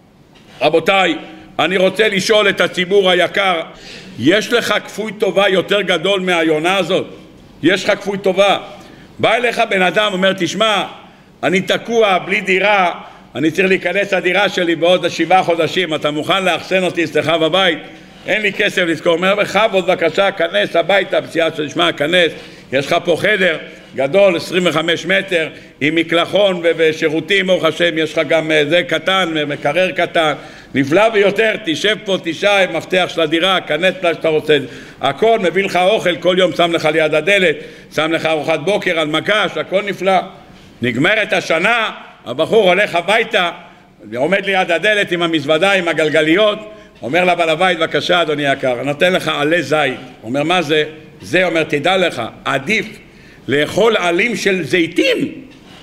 רבותיי, אני רוצה לשאול את הציבור היקר, יש לך כפוי טובה יותר גדול מהיונה הזאת? יש לך כפוי טובה. בא אליך בן אדם, אומר, תשמע, אני תקוע בלי דירה, אני צריך להיכנס לדירה שלי בעוד שבעה חודשים, אתה מוכן לאחסן אותי אצלך בבית? אין לי כסף לזכור. אומר, בכבוד בבקשה, כנס הביתה, בסייעת שנשמע, כנס, יש לך פה חדר גדול, עשרים וחמישה מטר, עם מקלחון ושירותים, ברוך השם, יש לך גם זה קטן, מקרר קטן, נפלא ביותר, תשב פה, תשעה, מפתח של הדירה, כנס לה שאתה רוצה, הכל, מביא לך אוכל, כל יום שם לך ליד הדלת, שם לך ארוחת בוקר על מקש, הכל נפלא. נגמרת השנה, הבחור הולך הביתה, עומד ליד הדלת עם המזוודה, עם הגלגליות, אומר לבעל הבית, בבקשה אדוני יקר, אני נותן לך עלי זית. אומר, מה זה? זה אומר, תדע לך, עדיף לאכול עלים של זיתים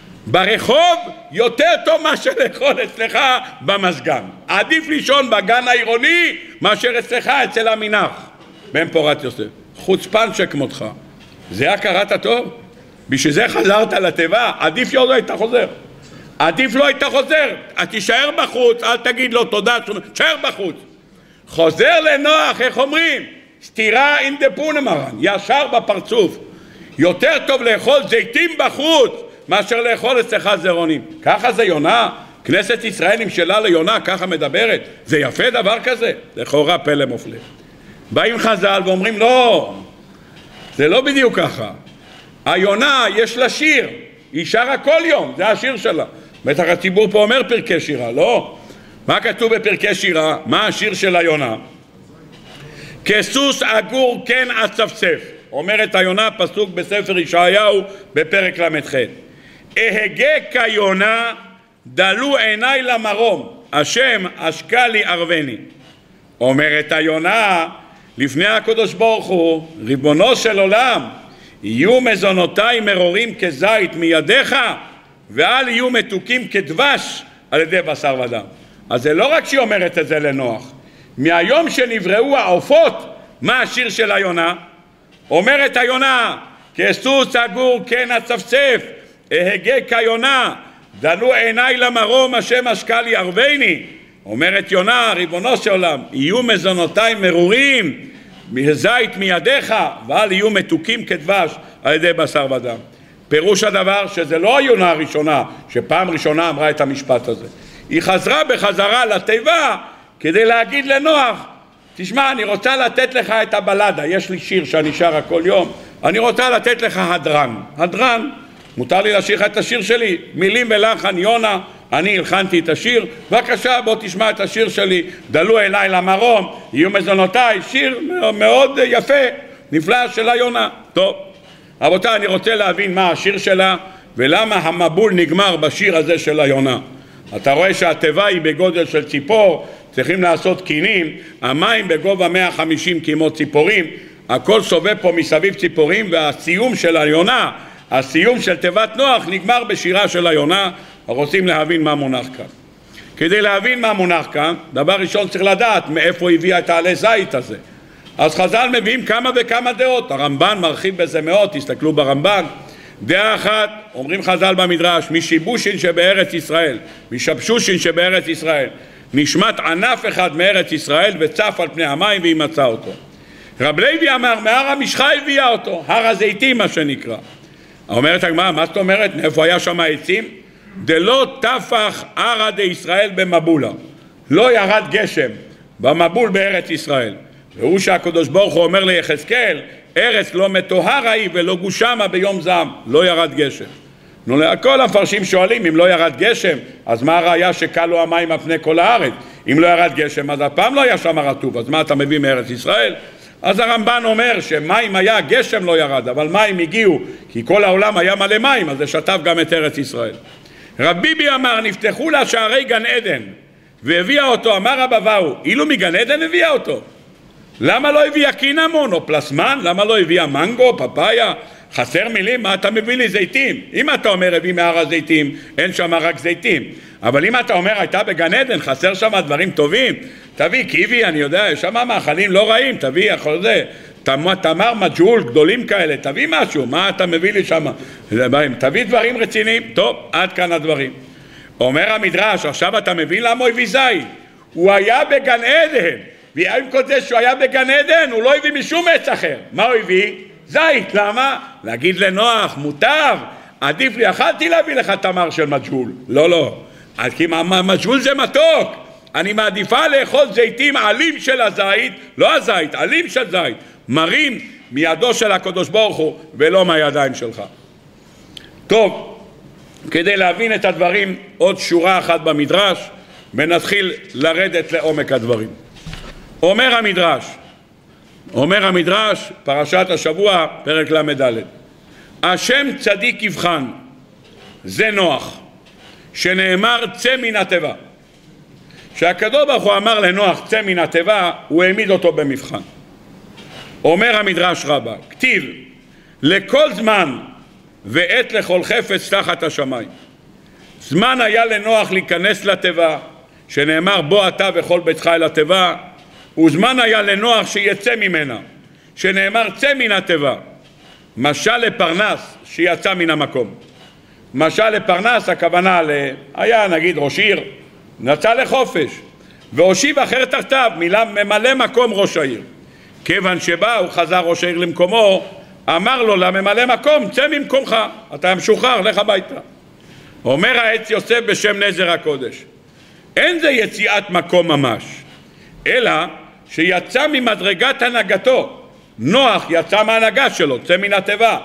ברחוב יותר טוב מאשר לאכול אצלך במסגן. עדיף לישון בגן העירוני מאשר אצלך אצל המנח בן פורת יוסף. חוצפן שכמותך. זה הכרת הטוב? בשביל זה חזרת לתיבה, עדיף לא היית חוזר. עדיף לא היית חוזר, תישאר בחוץ, אל תגיד לו תודה, תישאר בחוץ. חוזר לנוח, איך אומרים? סתירה אין דה פונמרן, ישר בפרצוף. יותר טוב לאכול זיתים בחוץ מאשר לאכול אצלך זרעונים. ככה זה יונה? כנסת ישראל נמשלה ליונה, ככה מדברת? זה יפה דבר כזה? לכאורה פלא מופלא. באים חז"ל ואומרים לא, זה לא בדיוק ככה. היונה יש לה שיר, היא שרה כל יום, זה השיר שלה. בטח הציבור פה אומר פרקי שירה, לא? מה כתוב בפרקי שירה? מה השיר של היונה? כסוס אגור כן אצפצף, אומרת היונה, פסוק בספר ישעיהו בפרק למ"ח. אהגה כיונה דלו עיניי למרום, השם אשקה לי ערבני. אומרת היונה, לפני הקדוש ברוך הוא, ריבונו של עולם, יהיו מזונותיי מרורים כזית מידיך, ואל יהיו מתוקים כדבש על ידי בשר ודם. אז זה לא רק שהיא אומרת את זה לנוח. מהיום שנבראו העופות, מה השיר של היונה? אומרת היונה, כסוס אגור כן אצפצף, אהגה כיונה, דלו עיניי למרום, השם אשקה לי ערבני. אומרת יונה, ריבונו של עולם, יהיו מזונותיי מרורים זית מידיך, ואל יהיו מתוקים כדבש על ידי בשר ודם. פירוש הדבר שזה לא היונה הראשונה שפעם ראשונה אמרה את המשפט הזה. היא חזרה בחזרה לתיבה כדי להגיד לנוח, תשמע, אני רוצה לתת לך את הבלדה, יש לי שיר שאני שרה כל יום, אני רוצה לתת לך הדרן. הדרן, מותר לי לשיר את השיר שלי, מילים ולחן יונה, אני הלחנתי את השיר, בבקשה בוא תשמע את השיר שלי, דלו אליי למרום, יהיו מזונותיי, שיר מאוד יפה, נפלא של היונה. טוב, רבותיי, אני רוצה להבין מה השיר שלה ולמה המבול נגמר בשיר הזה של היונה. אתה רואה שהטבע היא בגודל של ציפור, צריכים לעשות קינים, המים בגובה מאה וחמישים כמו ציפורים, הכל סובב פה מסביב ציפורים, והסיום של היונה, הסיום של תיבת נוח נגמר בשירה של היונה. רוצים להבין מה מונח כאן. כדי להבין מה מונח כאן, דבר ראשון צריך לדעת מאיפה הביאה את העלי זית הזה. אז חז"ל מביאים כמה וכמה דעות, הרמב"ן מרחיב בזה מאוד, תסתכלו ברמב"ן. דעה אחת, אומרים חז"ל במדרש, משיבושין שבארץ ישראל, משבשושין שבארץ ישראל, נשמט ענף אחד מארץ ישראל וצף על פני המים והיא מצאה אותו. רב לוי אמר, מהר המשחה הביאה אותו, הר הזיתים מה שנקרא. אומרת הגמרא, מה זאת אומרת? איפה היה שם העצים? דלא תפח ערא דישראל במבולה, לא ירד גשם במבול בארץ ישראל. והוא שהקדוש ברוך הוא אומר ליחזקאל, ארץ לא מטוהרה היא ולא גושמה ביום זעם, לא ירד גשם. נו, כל המפרשים שואלים, אם לא ירד גשם, אז מה הראיה שקלו המים על פני כל הארץ? אם לא ירד גשם, אז הפעם לא היה שם רטוב, אז מה אתה מביא מארץ ישראל? אז הרמב"ן אומר שמים היה, גשם לא ירד, אבל מים הגיעו, כי כל העולם היה מלא מים, אז זה שטף גם את ארץ ישראל. רב ביבי אמר, נפתחו לה שערי גן עדן, והביאה אותו, אמר רב אבאו, אילו מגן עדן הביאה אותו. למה לא הביאה קינמון או פלסמן? למה לא הביאה מנגו, פפאיה? חסר מילים, מה אתה מביא לי זיתים? אם אתה אומר הביא מהר הזיתים, אין שם רק זיתים. אבל אם אתה אומר הייתה בגן עדן, חסר שם דברים טובים, תביא קיבי, אני יודע, יש שם מאכלים לא רעים, תביא יכול זה, תמר מג'ול גדולים כאלה, תביא משהו, מה אתה מביא לי שם? תביא דברים רציניים. טוב, עד כאן הדברים. אומר המדרש, עכשיו אתה מבין למה הוא הביא זית? הוא היה בגן עדן, ועם כל זה שהוא היה בגן עדן, הוא לא הביא משום עץ אחר. מה הוא הביא? זית. למה? להגיד לנוח, מוטב, עדיף לי, יכלתי להביא לך תמר של מג'ול. לא, לא. כי מג'ול זה מתוק. אני מעדיפה לאכול זיתים עלים של הזית, לא הזית, עלים של זית. מרים מידו של הקדוש ברוך הוא, ולא מהידיים שלך. טוב, כדי להבין את הדברים, עוד שורה אחת במדרש, ונתחיל לרדת לעומק הדברים. אומר המדרש, אומר המדרש, פרשת השבוע, פרק למד. השם צדיק יבחן, זה נוח, שנאמר צא מן התיבה. שהקדוש ברוך הוא אמר לנוח צא מן התיבה, הוא העמיד אותו במבחן. אומר המדרש רבה, כתיב, לכל זמן ועת לכל חפץ תחת השמיים. זמן היה לנוח להיכנס לתיבה, שנאמר בוא אתה וכל ביתך אל התיבה, וזמן היה לנוח שיצא ממנה, שנאמר צא מן התיבה. משל לפרנס שיצא מן המקום. משל לפרנס, הכוונה ל... היה נגיד ראש עיר, נצא לחופש, והושיב אחר תחתיו, מילה ממלא מקום ראש העיר. כיוון שבא, הוא חזר ראש העיר למקומו, אמר לו לממלא מקום, צא ממקומך, אתה משוחרר, לך הביתה. אומר העץ יוסף בשם נזר הקודש, אין זה יציאת מקום ממש, אלא שיצא ממדרגת הנהגתו. נוח יצא מהנהגה שלו, צא מן התיבה.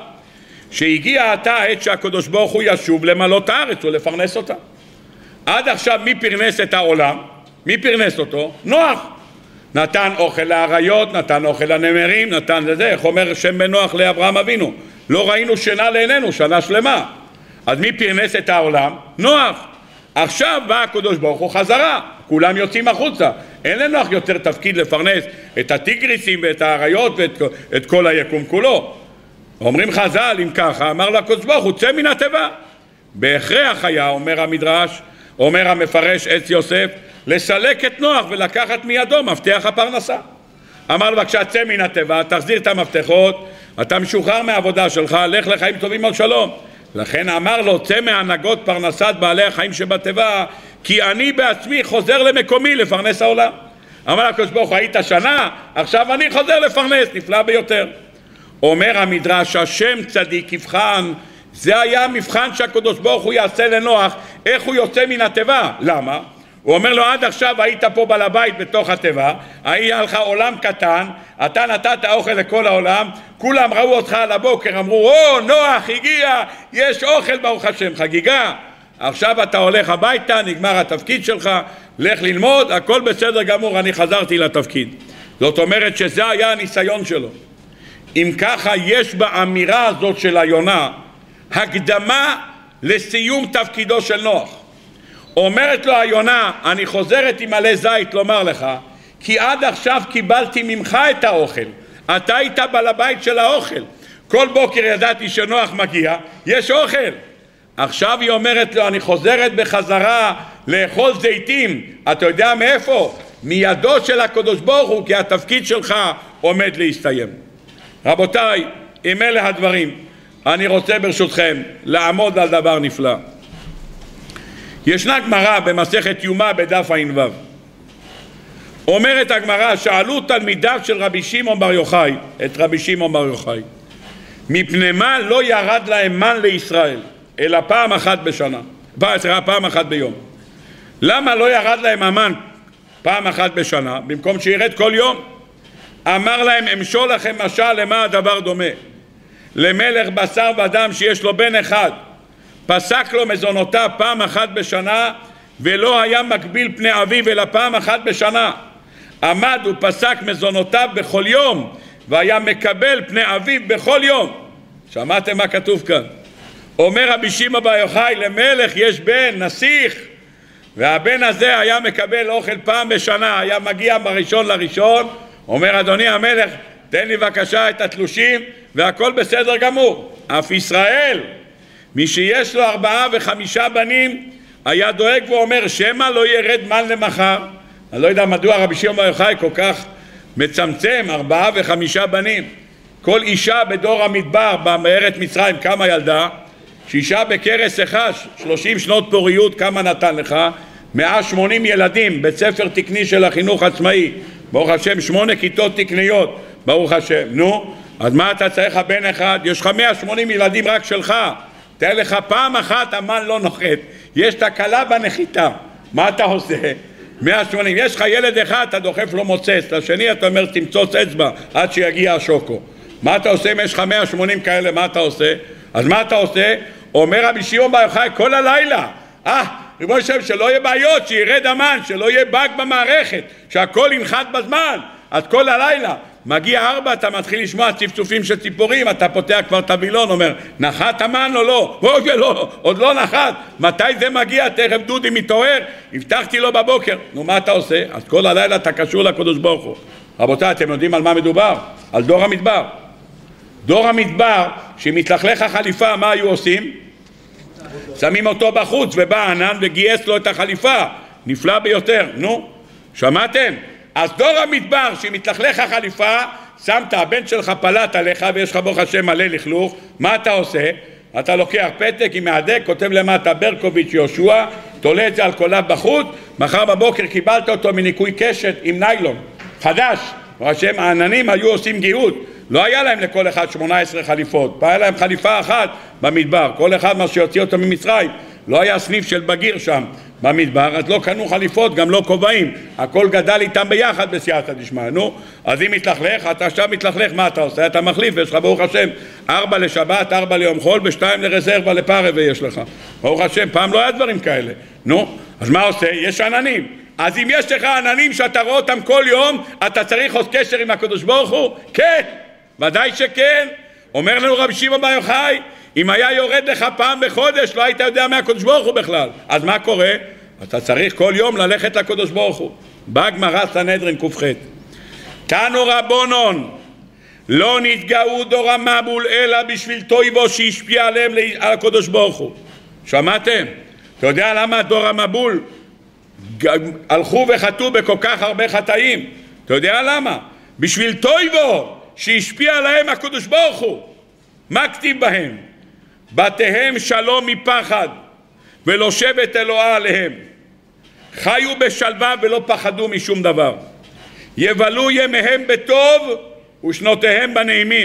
שהגיע עתה העת שהקדוש ברוך הוא ישוב למלות הארץ ולפרנס אותה. עד עכשיו מי פרנס את העולם? מי פרנס אותו? נוח. נתן אוכל לאריות, נתן אוכל לנמרים, נתן לזה, איך אומר שם בנוח לאברהם אבינו? לא ראינו שינה לעינינו, שנה שלמה. אז מי פרנס את העולם? נוח. עכשיו בא הקדוש ברוך הוא חזרה, כולם יוצאים החוצה. אין לנוח יותר תפקיד לפרנס את הטיגריסים ואת האריות ואת את כל היקום כולו. אומרים חז"ל, אם ככה, אמר לקדוש ברוך הוא, צא מן התיבה. בהכרח היה, אומר המדרש, אומר המפרש עץ יוסף, לסלק את נוח ולקחת מידו מפתח הפרנסה. אמר לו, בבקשה, צא מן התיבה, תחזיר את המפתחות, אתה משוחרר מהעבודה שלך, לך לחיים טובים על שלום. לכן אמר לו, צא מהנהגות פרנסת בעלי החיים שבתיבה, כי אני בעצמי חוזר למקומי לפרנס העולם. אמר לקדוש ברוך הוא, היית שנה, עכשיו אני חוזר לפרנס, נפלא ביותר. אומר המדרש, השם צדיק יבחן, זה היה המבחן שהקדוש ברוך הוא יעשה לנוח, איך הוא יוצא מן התיבה. למה? הוא אומר לו, עד עכשיו היית פה בעל הבית בתוך התיבה, היה לך עולם קטן, אתה נתת אוכל לכל העולם, כולם ראו אותך על הבוקר, אמרו, או, נוח הגיע, יש אוכל ברוך השם, חגיגה. עכשיו אתה הולך הביתה, נגמר התפקיד שלך, לך ללמוד, הכל בסדר גמור, אני חזרתי לתפקיד. זאת אומרת שזה היה הניסיון שלו. אם ככה יש באמירה הזאת של היונה הקדמה לסיום תפקידו של נוח. אומרת לו היונה, אני חוזרת עם מלא זית לומר לך, כי עד עכשיו קיבלתי ממך את האוכל, אתה היית בעל הבית של האוכל, כל בוקר ידעתי שנוח מגיע, יש אוכל. עכשיו היא אומרת לו, אני חוזרת בחזרה לאכול זיתים, אתה יודע מאיפה? מידו של הקדוש ברוך הוא, כי התפקיד שלך עומד להסתיים. רבותיי, עם אלה הדברים, אני רוצה ברשותכם לעמוד על דבר נפלא. ישנה גמרא במסכת יומא בדף ע"ו. אומרת הגמרא, שאלו תלמידיו של רבי שמעון בר יוחאי, את רבי שמעון בר יוחאי, מפני מה לא ירד להם מן לישראל, אלא פעם אחת בשנה, פעם אחת ביום. למה לא ירד להם המן פעם אחת בשנה, במקום שירד כל יום? אמר להם, אמשול לכם משל למה הדבר דומה. למלך בשר ודם שיש לו בן אחד, פסק לו מזונותיו פעם אחת בשנה, ולא היה מקביל פני אביו אלא פעם אחת בשנה. עמד ופסק מזונותיו בכל יום, והיה מקבל פני אביו בכל יום. שמעתם מה כתוב כאן? אומר רבי שמעון בר יוחאי, למלך יש בן, נסיך, והבן הזה היה מקבל אוכל פעם בשנה, היה מגיע בראשון לראשון, אומר אדוני המלך, תן לי בבקשה את התלושים, והכל בסדר גמור. אף ישראל, מי שיש לו ארבעה וחמישה בנים, היה דואג ואומר, שמא לא ירד מן למחר. אני לא יודע מדוע רבי שמעון בר יוחאי כל כך מצמצם, ארבעה וחמישה בנים. כל אישה בדור המדבר, בארץ מצרים, כמה ילדה? שאישה בקרס אחד, שלושים שנות פוריות, כמה נתן לך? מאה ושמונים ילדים, בית ספר תקני של החינוך עצמאי. ברוך השם, שמונה כיתות תקניות, ברוך השם. נו, אז מה אתה צריך בן אחד? יש לך מאה ושמונים ילדים רק שלך. תראה לך פעם אחת המן לא נוחת, יש תקלה בנחיתה, מה אתה עושה? מאה ושמונים, יש לך ילד אחד, אתה דוחף לו מוצץ, לשני אתה אומר תמצוץ אצבע עד שיגיע השוקו. מה אתה עושה אם יש לך מאה ושמונים כאלה, מה אתה עושה? אז מה אתה עושה? אומר רבי שמעון בר יוחאי כל הלילה, אה, ריבונו של עולם, שלא יהיה בעיות, שירד המן, שלא יהיה באג במערכת, שהכל ינחת בזמן. אז כל הלילה מגיע ארבע, אתה מתחיל לשמוע צפצופים של ציפורים, אתה פותח כבר את הווילון, אומר, נחת המן או לא? או לא, עוד לא נחת. מתי זה מגיע? תכף דודי מתעורר, הבטחתי לו בבוקר. נו, מה אתה עושה? אז כל הלילה אתה קשור לקדוש ברוך הוא. רבותיי, אתם יודעים על מה מדובר? על דור המדבר. דור המדבר, שמתלכלך החליפה, מה היו עושים? שמים אותו בחוץ, ובא ענן וגייס לו את החליפה. נפלא ביותר. נו, שמעתם? אז דור המדבר שמתלכלך החליפה, שמת, הבן שלך פלט עליך ויש לך ברוך השם מלא לכלוך, מה אתה עושה? אתה לוקח פתק עם מהדק, כותב למטה ברקוביץ' יהושע, תולה את זה על קולב בחוץ, מחר בבוקר קיבלת אותו מניקוי קשת עם ניילון חדש. השם, העננים היו עושים גיהות, לא היה להם לכל אחד שמונה עשרה חליפות, היה להם חליפה אחת במדבר, כל אחד מה שיוציא אותו ממצרים, לא היה סניף של בגיר שם במדבר, אז לא קנו חליפות, גם לא כובעים, הכל גדל איתם ביחד בסייעתא דשמיא. נו, אז אם מתלכלך, אתה עכשיו מתלכלך, מה אתה עושה? אתה מחליף, יש לך ברוך השם ארבע לשבת, ארבע ליום חול, ושתיים לרזרבה לפרווה יש לך, ברוך השם. פעם לא היה דברים כאלה. נו, אז מה עושה? יש עננים. אז אם יש לך עננים שאתה רואה אותם כל יום, אתה צריך עוד קשר עם הקדוש ברוך הוא? כן, ודאי שכן. אומר לנו רבי שמעון בר יוחאי, אם היה יורד לך פעם בחודש, לא היית יודע מהקדוש ברוך הוא בכלל. אז מה קורה? אתה צריך כל יום ללכת לקדוש ברוך הוא. בא גמרא סנהדרין ק"ח, תנו רבונון, לא נתגאו דור המבול אלא בשביל טויבו שהשפיע עליהם על הקדוש ברוך הוא. שמעתם? אתה יודע למה דור המבול הלכו וחטאו בכל כך הרבה חטאים? אתה יודע למה? בשביל טויבו שהשפיע עליהם הקדוש ברוך הוא. מה כתיב בהם? בתיהם שלום מפחד ולא שבט אלוהה עליהם, חיו בשלווה ולא פחדו משום דבר, יבלו ימיהם בטוב ושנותיהם בנעימים,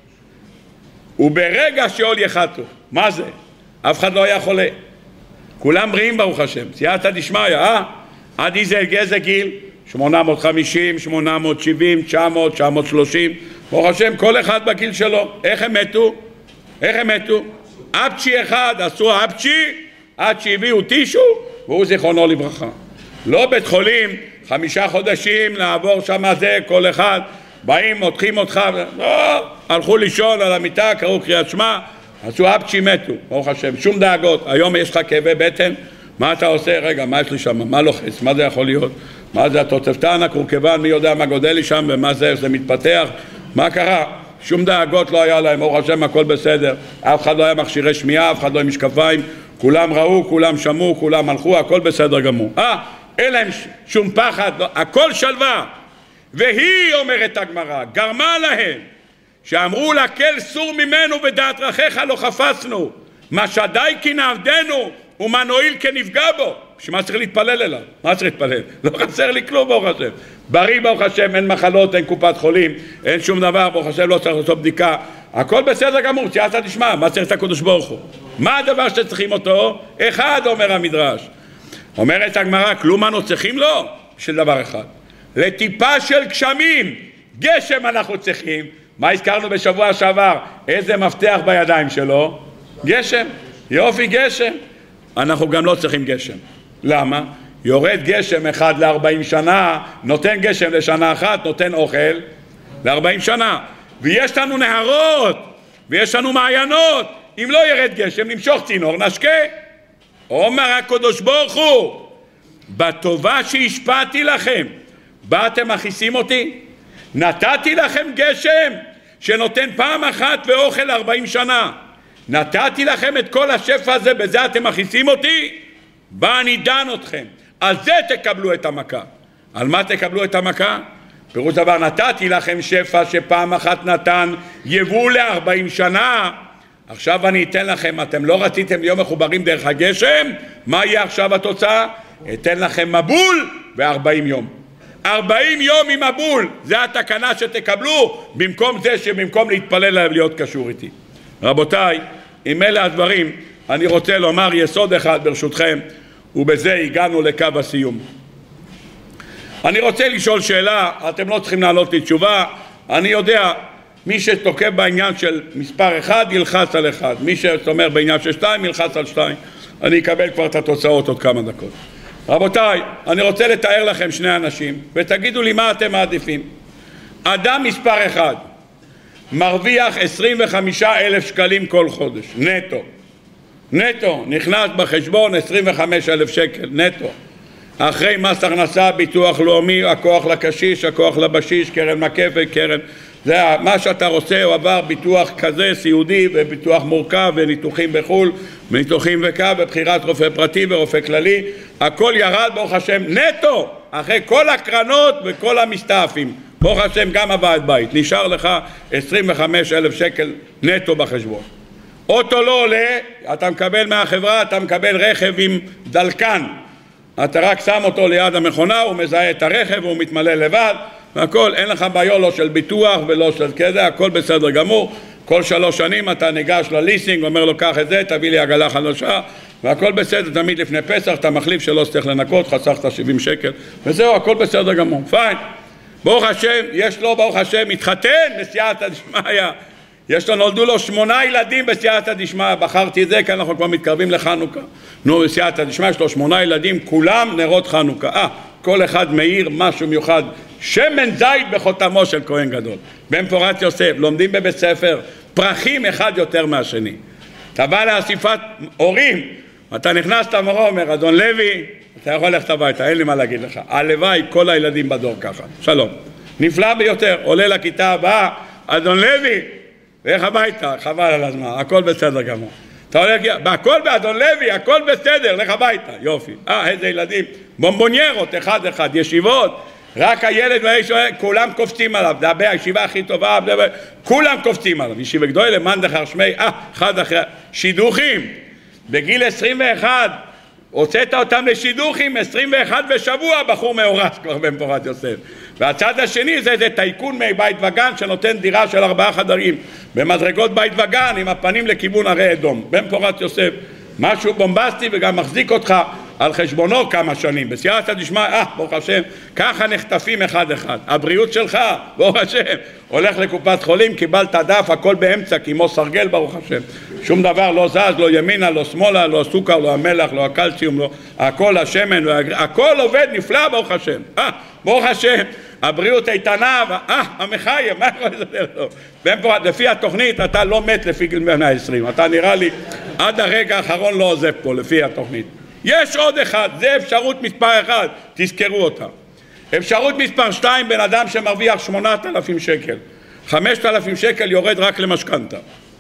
וברגע שאול יחתו. מה זה? אף אחד לא היה חולה, כולם בריאים ברוך השם, סייעתא דשמיא. אה? עד איזה גיל? שמונה מאות וחמישים, שמונה מאות שבעים, תשע מאות, תשע מאות ושלושים, ברוך השם, כל אחד בגיל שלו. איך הם מתו? איך הם מתו? אפצ'י אחד, עשו אפצ'י עד שהביאו טישו, והוא זיכרונו לברכה. לא בית חולים, חמישה חודשים לעבור שם זה, כל אחד, באים, מותחים אותך, לא, הלכו לישון על המיטה, קראו קריאת שמע, עשו אפצ'י, מתו, ברוך השם, שום דאגות. היום יש לך כאבי בטן, מה אתה עושה? רגע, מה יש לי שם? מה לוחץ? מה זה יכול להיות? מה זה התותפתן, הקורקבן, מי יודע מה גודל לי שם ומה זה, זה מתפתח? מה קרה? שום דאגות לא היה להם, ברוך השם, הכל בסדר. אף אחד לא היה מכשירי שמיעה, אף אחד לא היה משקפיים, כולם ראו, כולם שמעו, כולם הלכו, הכל בסדר גמור. אה, אין להם שום פחד, לא, הכל שלווה. והיא, אומרת הגמרא, גרמה להם שאמרו לה, כל סור ממנו ודעת רחיך לא חפשנו, מה שדי כי נעבדנו ומה נועיל כנפגע בו. שמה צריך להתפלל אליו? מה צריך להתפלל? לא חסר לי כלום ברוך השם, בריא ברוך השם, אין מחלות, אין קופת חולים, אין שום דבר, ברוך השם, לא צריך לעשות בדיקה, הכל בסדר גמור, סייעתא דשמיא. מה צריך את הקדוש ברוך הוא? מה הדבר שצריכים אותו? אחד, אומר המדרש. אומרת הגמרא, כלום אנו צריכים? לא, של דבר אחד, לטיפה של גשמים, גשם אנחנו צריכים. מה הזכרנו בשבוע שעבר? איזה מפתח בידיים שלו? גשם. יופי, גשם. אנחנו גם לא צריכים גשם. למה? יורד גשם אחד לארבעים שנה, נותן גשם לשנה אחת, נותן אוכל לארבעים שנה. ויש לנו נהרות, ויש לנו מעיינות. אם לא ירד גשם, נמשוך צינור, נשקה. אומר הקדוש ברוך הוא, בטובה שהשפעתי לכם, באתם מכיסים אותי? נתתי לכם גשם שנותן פעם אחת ואוכל ארבעים שנה. נתתי לכם את כל השפע הזה, בזה אתם מכיסים אותי? בא אני דן אתכם, על זה תקבלו את המכה. על מה תקבלו את המכה? פירוש דבר, נתתי לכם שפע שפעם אחת נתן יבול לארבעים שנה, עכשיו אני אתן לכם, אתם לא רציתם להיות מחוברים דרך הגשם, מה יהיה עכשיו התוצאה? אתן לכם מבול בארבעים יום. ארבעים יום עם מבול, זה התקנה שתקבלו, במקום זה שבמקום להתפלל עליו להיות קשור איתי. רבותיי, עם אלה הדברים, אני רוצה לומר יסוד אחד ברשותכם, ובזה הגענו לקו הסיום. אני רוצה לשאול שאלה, אתם לא צריכים לענות לי תשובה, אני יודע, מי שתוקף בעניין של מספר אחד ילחץ על אחד, מי שתאמר בעניין של שתיים ילחץ על שתיים, אני אקבל כבר את התוצאות עוד כמה דקות. רבותיי, אני רוצה לתאר לכם שני אנשים, ותגידו לי מה אתם מעדיפים. אדם מספר אחד, מרוויח עשרים וחמישה אלף שקלים כל חודש, נטו. נטו, נכנס בחשבון עשרים וחמישה אלף שקל, נטו. אחרי מס הכנסה, ביטוח לאומי, הכוח לקשיש, הכוח לבשיש, קרן מקפת, קרן... זה מה שאתה רוצה, הוא עבר ביטוח כזה, סיעודי, וביטוח מורכב, וניתוחים בחול, וניתוחים וקו, ובחירת רופא פרטי ורופא כללי. הכל ירד, ברוך השם, נטו, אחרי כל הקרנות וכל המסתעפים. ברוך השם גם הוועד בית, נשאר לך עשרים וחמישה אלף שקל נטו בחשבון. אוטו לא עולה, אתה מקבל מהחברה, אתה מקבל רכב עם דלקן, אתה רק שם אותו ליד המכונה, הוא מזהה את הרכב, הוא מתמלא לבד והכל, אין לך בעיות לא של ביטוח ולא של כזה, הכל בסדר גמור. כל שלוש שנים אתה ניגש לליסינג, אומר לו קח את זה, תביא לי עגלה חדשה והכל בסדר. תמיד לפני פסח אתה מחליף שלא צריך לנקות, חסכת שבעים שקל וזהו, הכל בסדר גמור, פיין. ברוך השם, יש לו ברוך השם מתחתן בסייעתא דשמיא, יש לו, נולדו לו שמונה ילדים בסייעתא דשמיא. בחרתי את זה כי אנחנו כבר מתקרבים לחנוכה. נו, בסייעתא דשמיא יש לו שמונה ילדים, כולם נרות חנוכה. אה, כל אחד מאיר משהו מיוחד, שמן זית בחותמו של כהן גדול. בן פורת יוסף, לומדים בבית ספר, פרחים אחד יותר מהשני. אתה בא לאסיפת הורים, אתה נכנס למורה, אומר, אדון לוי, אתה יכול ללכת הביתה, אין לי מה להגיד לך. הלוואי כל הילדים בדור ככה. שלום. נפלא ביותר, עולה לכיתה הבאה, אדון לוי, ואיך הביתה, חבל על הזמן, הכל בסדר גמור. אתה הולך, הכל באדון לוי, הכל בסדר, לך הביתה, יופי. אה, איזה ילדים, בומבוניירות, אחד אחד, ישיבות, רק הילד והאיש, כולם קופצים עליו, זה הישיבה הכי טובה, כולם קופצים עליו, ישיבה גדולה, למאן דחר שמי, אה, אחד אחרי, שידוכים, בגיל עשרים ואחת, הוצאת אותם לשידוכים, עשרים ואחת בשבוע, בחור מאורס כבר בן פורת יוסף. והצד השני זה איזה טייקון מבית וגן שנותן דירה של ארבעה חדרים במדרגות בית וגן עם הפנים לכיוון הרי אדום. בן פורת יוסף, משהו בומבסטי וגם מחזיק אותך על חשבונו כמה שנים. בסייעתא דשמיא, אה, ברוך השם, ככה נחטפים אחד אחד. הבריאות שלך, ברוך השם, הולך לקופת חולים, קיבלת דף, הכל באמצע, כמו סרגל, ברוך השם. שום דבר לא זז, לא ימינה, לא שמאלה, לא סוכר, לא המלח, לא הקלציום, לא הכל, השמן, הכל עובד נפלא, ברוך השם. אה, ברוך השם, הבריאות איתנה, אה, המחייב, מה יכול לסדר לו? לפי התוכנית, אתה לא מת לפי גיל מאה ועשרים. אתה נראה לי, עד הרגע האחרון לא עוזב פה, לפי התוכנית. יש עוד אחד, זה אפשרות מספר אחד, תזכרו אותה. אפשרות מספר שתיים, בן אדם שמרוויח שמונת אלפים שקל. חמשת אלפים שקל יורד רק למשכנתה.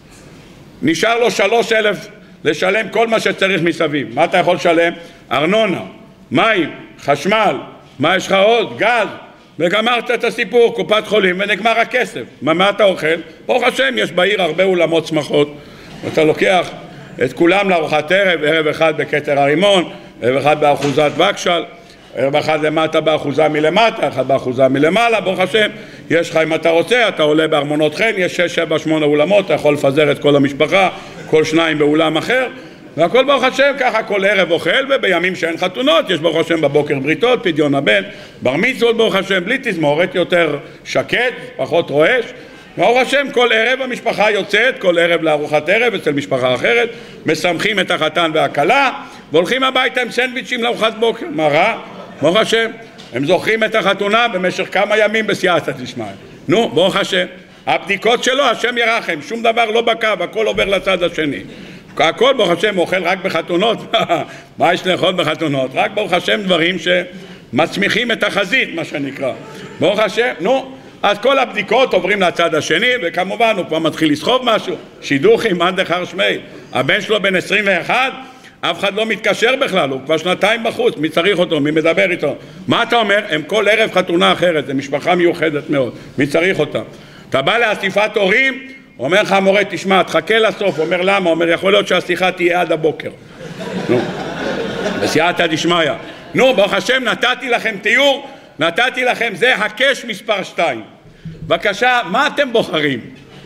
נשאר לו שלוש אלף לשלם כל מה שצריך מסביב. מה אתה יכול לשלם? ארנונה, מים, חשמל, מה יש לך עוד? גז. וגמרת את הסיפור, קופת חולים, ונגמר הכסף. מה, מה אתה אוכל? ברוך השם, יש בעיר הרבה אולמות שמחות. אתה לוקח את כולם לארוחת ערב, ערב אחד בכתר הרימון, ערב אחד באחוזת וקשל, ערב אחד למטה באחוזה מלמטה, אחד באחוזה מלמעלה, ברוך השם. יש לך, אם אתה רוצה, אתה עולה בארמונות חן, יש שש, שבע, שמונה אולמות, אתה יכול לפזר את כל המשפחה, כל שניים באולם אחר, והכל ברוך השם, ככה כל ערב אוכל, ובימים שאין חתונות, יש ברוך השם בבוקר בריתות, פדיון הבן, בר מצוות ברוך השם, בלי תזמורת, יותר שקט, פחות רועש, ברוך השם, כל ערב המשפחה יוצאת, כל ערב לארוחת ערב אצל משפחה אחרת, משמחים את החתן והכלה, והולכים הביתה עם סנדוויצ'ים לארוחת בוקר. מה רע? ברוך השם, הם זוכרים את החתונה במשך כמה ימים בסייעתא דשמיא. נו, ברוך השם, הבדיקות שלו, השם ירחם, שום דבר לא בקו, הכל עובר לצד השני. הכל ברוך השם אוכל רק בחתונות. מה יש לאכול בחתונות? רק ברוך השם דברים שמצמיחים את החזית, מה שנקרא. ברוך השם, נו, אז כל הבדיקות עוברים לצד השני, וכמובן הוא כבר מתחיל לסחוב משהו, שידוכים, מאן דחר שמי. הבן שלו בן עשרים ואחת, אף אחד לא מתקשר בכלל, הוא כבר שנתיים בחוץ, מי צריך אותו, מי מדבר איתו? מה אתה אומר? הם כל ערב חתונה אחרת, זו משפחה מיוחדת מאוד, מי צריך אותה? אתה בא לאסיפת הורים, אומר לך המורה, תשמע, תחכה לסוף, אומר למה? אומר, יכול להיות שהשיחה תהיה עד הבוקר. נו, בסייעתא דשמיא. נו, ברוך השם, נתתי לכם תיאור, נתתי לכם, זה הקש מספר שתיים. בבקשה, מה אתם בוחרים?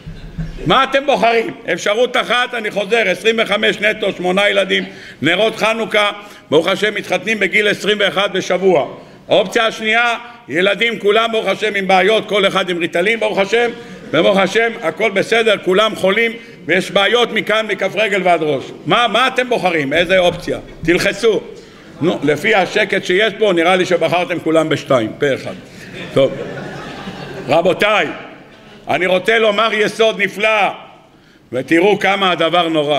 מה אתם בוחרים? אפשרות אחת, אני חוזר, עשרים וחמש נטו, שמונה ילדים, נרות חנוכה, ברוך השם מתחתנים בגיל עשרים ואחת בשבוע. האופציה השנייה, ילדים כולם ברוך השם עם בעיות, כל אחד עם ריטלין ברוך השם, וברוך השם הכל בסדר, כולם חולים ויש בעיות מכאן, מכף רגל ועד ראש. מה, מה אתם בוחרים? איזה אופציה? תלחצו. נו, לפי השקט שיש פה, נראה לי שבחרתם כולם בשתיים, פה אחד. טוב. רבותיי, אני רוצה לומר יסוד נפלא, ותראו כמה הדבר נורא.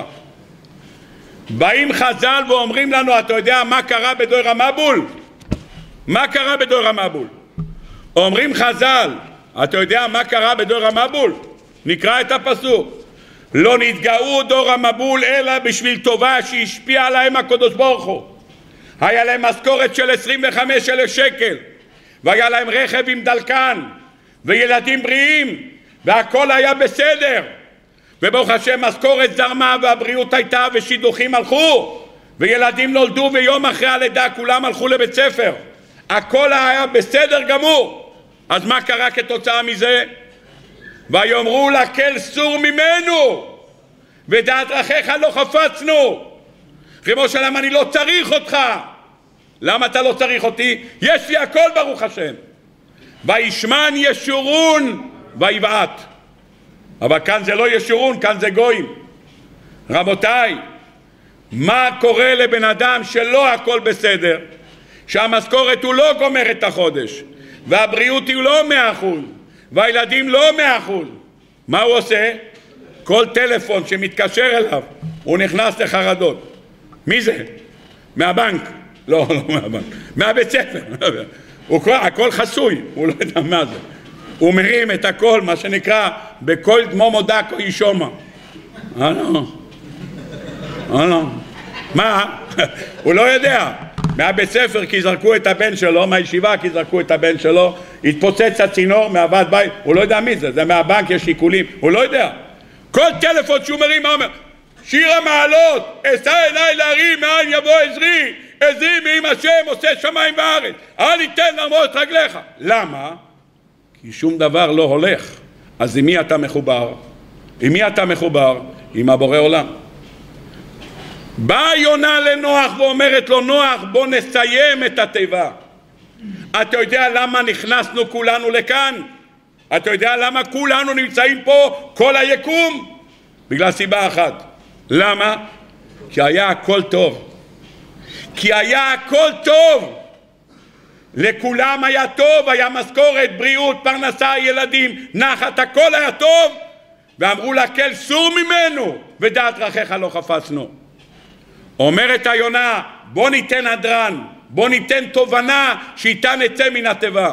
באים חז"ל ואומרים לנו, אתה יודע מה קרה בדור המבול? מה קרה בדור המבול? אומרים חז"ל, אתה יודע מה קרה בדור המבול? נקרא את הפסוק. לא נתגאו דור המבול אלא בשביל טובה שהשפיע עליהם הקדוש ברוך הוא. היה להם משכורת של עשרים וחמישה אלף שקל, והיה להם רכב עם דלקן, וילדים בריאים, והכל היה בסדר, וברוך השם משכורת זרמה והבריאות הייתה ושידוכים הלכו, וילדים נולדו ויום אחרי הלידה כולם הלכו לבית ספר, הכל היה בסדר גמור. אז מה קרה כתוצאה מזה? ויאמרו לקל סור ממנו ודעת דרכיך לא חפצנו. ריבונו של עולם, אני לא צריך אותך. למה אתה לא צריך אותי? יש לי הכל ברוך השם. וישמן ישורון ויבעט. אבל כאן זה לא ישורון, כאן זה גויים. רבותיי, מה קורה לבן אדם שלא הכל בסדר? שהמשכורת הוא לא גומר את החודש, והבריאות הוא לא מאה אחוז, והילדים לא מאה אחוז. מה הוא עושה? כל טלפון שמתקשר אליו הוא נכנס לחרדות. מי זה? מהבנק. לא, לא מהבנק, מהבית ספר. הוא כל, הכל חסוי, הוא לא יודע מה זה. הוא מרים את הכל, מה שנקרא, בכל דמו מודק או אישומה. אה לא, אה לא. מה? הוא לא יודע. מהבית ספר כי זרקו את הבן שלו, מהישיבה כי זרקו את הבן שלו, התפוצץ הצינור מהוועד בית, הוא לא יודע מי זה, זה מהבנק, יש שיקולים, הוא לא יודע. כל טלפון שהוא מרים, מה אומר? שיר המעלות, אשא אליי להרים, מאין יבוא עזרי, עזרי מעם השם עושה שמיים וארץ, אל יתן לעמוד את רגליך. למה? כי שום דבר לא הולך. אז עם מי אתה מחובר? עם מי אתה מחובר? עם הבורא עולם. באה יונה לנוח ואומרת לו, נוח, בוא נסיים את התיבה. אתה יודע למה נכנסנו כולנו לכאן? אתה יודע למה כולנו נמצאים פה, כל היקום? בגלל סיבה אחת. למה? כי היה הכל טוב. כי היה הכל טוב. לכולם היה טוב, היה משכורת, בריאות, פרנסה, ילדים, נחת, הכל היה טוב. ואמרו לה, כל סור ממנו, ודעת דרכיך לא חפצנו. אומרת היונה, בוא ניתן הדרן, בוא ניתן תובנה שאיתה נצא מן התיבה.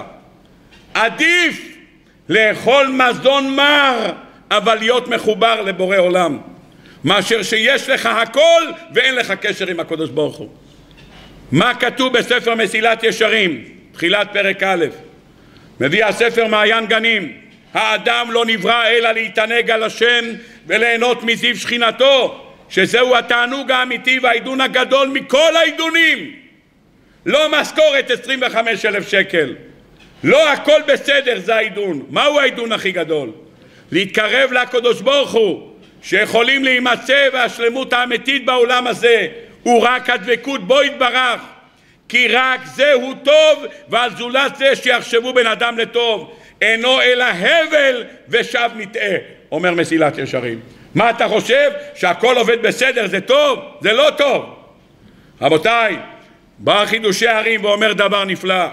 עדיף לאכול מזון מר, אבל להיות מחובר לבורא עולם, מאשר שיש לך הכל ואין לך קשר עם הקדוש ברוך הוא. מה כתוב בספר מסילת ישרים, תחילת פרק א', מביא הספר מעיין גנים, האדם לא נברא אלא להתענג על השם וליהנות מזיו שכינתו, שזהו התענוג האמיתי והעידון הגדול מכל העידונים. לא משכורת עשרים וחמישה אלף שקל, לא הכל בסדר, זה העידון. מהו העידון הכי גדול? להתקרב לקדוש ברוך הוא, שיכולים להימצא, והשלמות האמיתית בעולם הזה הוא רק הדבקות בו יתברך, כי רק זה הוא טוב, ועל זולת זה שיחשבו בן אדם לטוב אינו אלא הבל ושב נטעה. אומר מסילת ישרים. מה אתה חושב? שהכל עובד בסדר זה טוב? זה לא טוב. רבותיי, בא חידושי הרים ואומר דבר נפלא.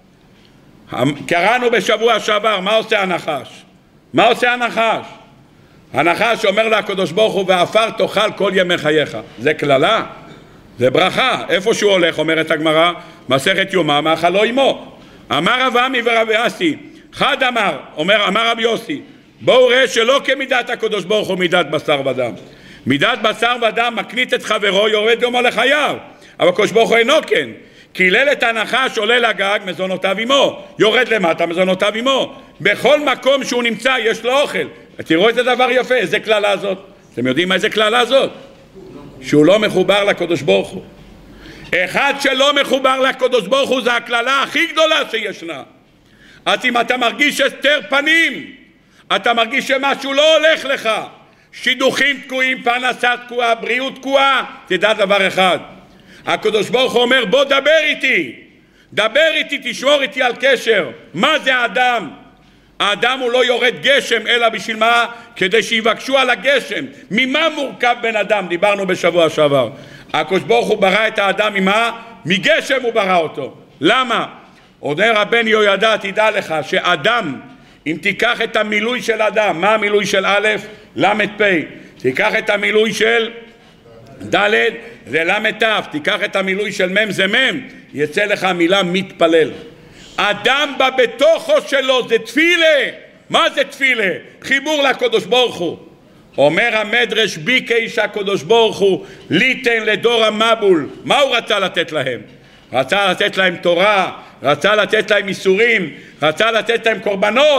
קראנו בשבוע שעבר, מה עושה הנחש? מה עושה הנחש? הנחש אומר לקדוש ברוך הוא, ואפר תאכל כל ימי חייך. זה כללה? זה ברכה. איפה שהוא הולך, אומרת הגמרא, מסכת יומא, מאכלו עמו. אמר רב עמי ורב אסי, חד אמר, אומר, אמר רב יוסי, בואו ראה שלא כמידת הקדוש ברוך הוא מידת בשר ודם. מידת בשר ודם מקנית את חברו, יורד יומו לחייו. אבל הקדוש ברוך הוא אינו כן. קילל את הנחש, עולה לגג, מזונותיו עמו. יורד למטה, מזונותיו עמו. בכל מקום שהוא נמצא יש לו אוכל. תראו איזה דבר יפה, איזה כללה זאת. אתם יודעים מה איזה כללה זאת? שהוא לא מחובר לקדוש ברוך הוא. אחד שלא מחובר לקדוש ברוך הוא זה הכללה הכי גדולה שישנה. אז אם אתה מרגיש הסתר פנים, אתה מרגיש שמשהו לא הולך לך, שידוכים תקועים, פרנסה תקועה, בריאות תקועה, תדע דבר אחד, הקדוש ברוך הוא אומר בוא דבר איתי, דבר איתי, תשמור איתי על קשר. מה זה האדם? האדם הוא לא יורד גשם, אלא בשביל מה? כדי שיבקשו על הגשם. ממה מורכב בן אדם? דיברנו בשבוע שעבר. הקדוש ברוך הוא ברא את האדם ממה? מגשם הוא ברא אותו. למה? אומר הבן יהוידע, תדע לך שאדם, אם תיקח את המילוי של אדם, מה המילוי של א', למד פ', תיקח את המילוי של ד', זה למד ת', תיקח את המילוי של מ', זה מ', יצא לך המילה מתפלל. אדם בא בתוכו שלו, זה תפילה. מה זה תפילה? חיבור לקדוש ברוך הוא. אומר המדרש, ביקי שהקדוש ברוך הוא ליתן לדור המבול. מה הוא רצה לתת להם? רצה לתת להם תורה, רצה לתת להם איסורים, רצה לתת להם קורבנות,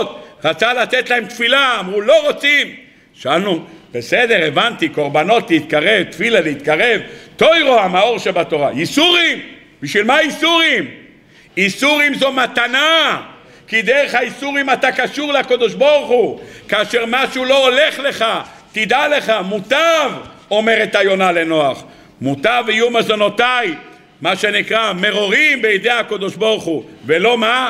רצה לתת להם תפילה, אמרו לא רוצים. שאלנו, בסדר, הבנתי, קורבנות להתקרב, תפילה להתקרב, תוירו המאור שבתורה. איסורים, בשביל מה איסורים? איסורים זו מתנה, כי דרך האיסורים אתה קשור לקדוש ברוך הוא. כאשר משהו לא הולך לך, תדע לך, מוטב, אומרת היונה לנוח, מוטב יהיו מזונותיי, מה שנקרא מרורים בידי הקדוש ברוך הוא, ולא מה?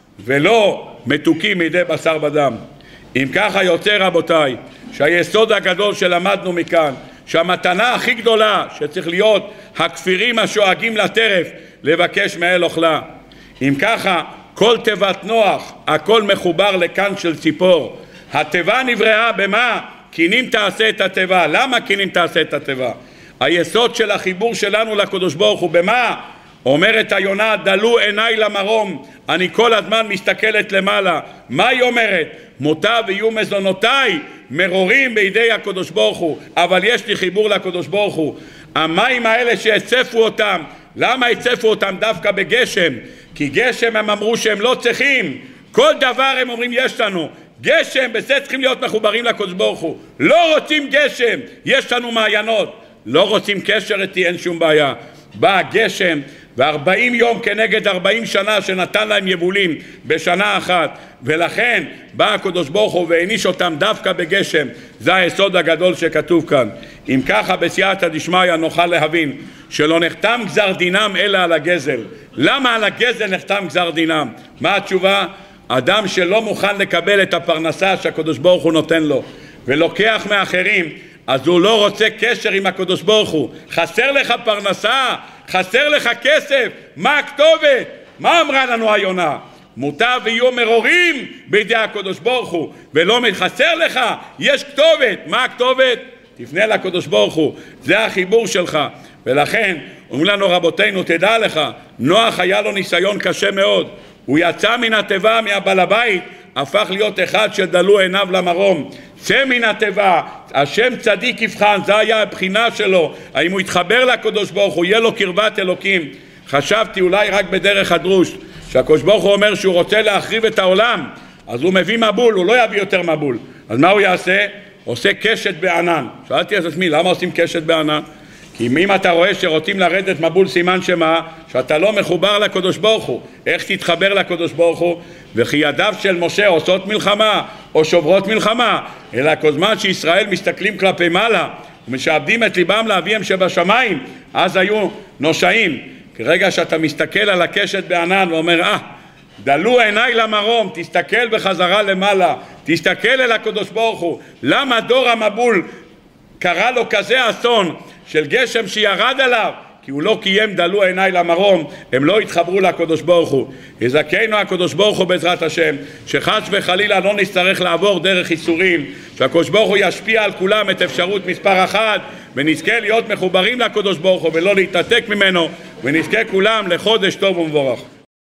ולא מתוקים מידי בשר ודם. אם ככה יוצא רבותיי, שהיסוד הגדול שלמדנו מכאן, שהמתנה הכי גדולה שצריך להיות הכפירים השואגים לטרף לבקש מאל אוכלה. אם ככה כל תיבת נוח הכל מחובר לכאן של ציפור. התיבה נבראה במה? קינים תעשה את התיבה. למה קינים תעשה את התיבה? היסוד של החיבור שלנו לקדוש ברוך הוא במה? אומרת היונה, דלו עיניי למרום, אני כל הזמן מסתכלת למעלה. מה היא אומרת? מוטב יהיו מזונותיי מרורים בידי הקדוש ברוך הוא, אבל יש לי חיבור לקדוש ברוך הוא. המים האלה שהצפו אותם, למה הצפו אותם דווקא בגשם? כי גשם הם אמרו שהם לא צריכים, כל דבר הם אומרים יש לנו גשם, בזה צריכים להיות מחוברים לקדוש ברוך הוא. לא רוצים גשם, יש לנו מעיינות. לא רוצים קשר איתי, אין שום בעיה. בא גשם וארבעים יום כנגד ארבעים שנה שנתן להם יבולים בשנה אחת, ולכן בא הקדוש ברוך הוא והעניש אותם דווקא בגשם. זה היסוד הגדול שכתוב כאן. אם ככה בסייעתא דשמיא נוכל להבין שלא נחתם גזר דינם אלא על הגזל. למה על הגזל נחתם גזר דינם? מה התשובה? אדם שלא מוכן לקבל את הפרנסה שהקדוש ברוך הוא נותן לו ולוקח מאחרים, אז הוא לא רוצה קשר עם הקדוש ברוך הוא. חסר לך פרנסה, חסר לך כסף, מה הכתובת? מה אמרה לנו היונה? מוטב ויהיו מרורים בידי הקדוש ברוך הוא, ולא חסר לך, יש כתובת. מה הכתובת? תפנה לקדוש ברוך הוא, זה החיבור שלך. ולכן אומרים לנו רבותינו, תדע לך, נוח היה לו ניסיון קשה מאוד. הוא יצא מן התיבה, מהבעל הבית, הפך להיות אחד שדלו עיניו למרום. צא מן התיבה, השם צדיק יבחן, זה היה הבחינה שלו, האם הוא יתחבר לקדוש ברוך הוא, יהיה לו קרבת אלוקים. חשבתי אולי רק בדרך הדרוש, שהקדוש ברוך הוא אומר שהוא רוצה להחריב את העולם, אז הוא מביא מבול, הוא לא יביא יותר מבול. אז מה הוא יעשה? עושה קשת בענן. שאלתי את עצמי, למה עושים קשת בענן? כי אם אתה רואה שרוצים לרדת מבול, סימן שמה? שאתה לא מחובר לקדוש ברוך הוא. איך תתחבר לקדוש ברוך הוא? וכי ידיו של משה עושות מלחמה או שוברות מלחמה, אלא כל זמן שישראל מסתכלים כלפי מעלה ומשעבדים את ליבם לאביהם שבשמיים, אז היו נושעים. כרגע שאתה מסתכל על הקשת בענן ואומר, אה, דלו עיניי למרום, תסתכל בחזרה למעלה, תסתכל אל הקדוש ברוך הוא. למה דור המבול קרא לו כזה אסון של גשם שירד עליו? כי הוא לא קיים דלו עיניי למרום, הם לא התחברו לקדוש ברוך הוא. יזכנו הקדוש ברוך הוא בעזרת השם, שחס וחלילה לא נצטרך לעבור דרך איסורים, שהקדוש ברוך הוא ישפיע על כולם את אפשרות מספר אחת, ונזכה להיות מחוברים לקדוש ברוך הוא ולא להתנתק ממנו, ונזכה כולם לחודש טוב ומבורך.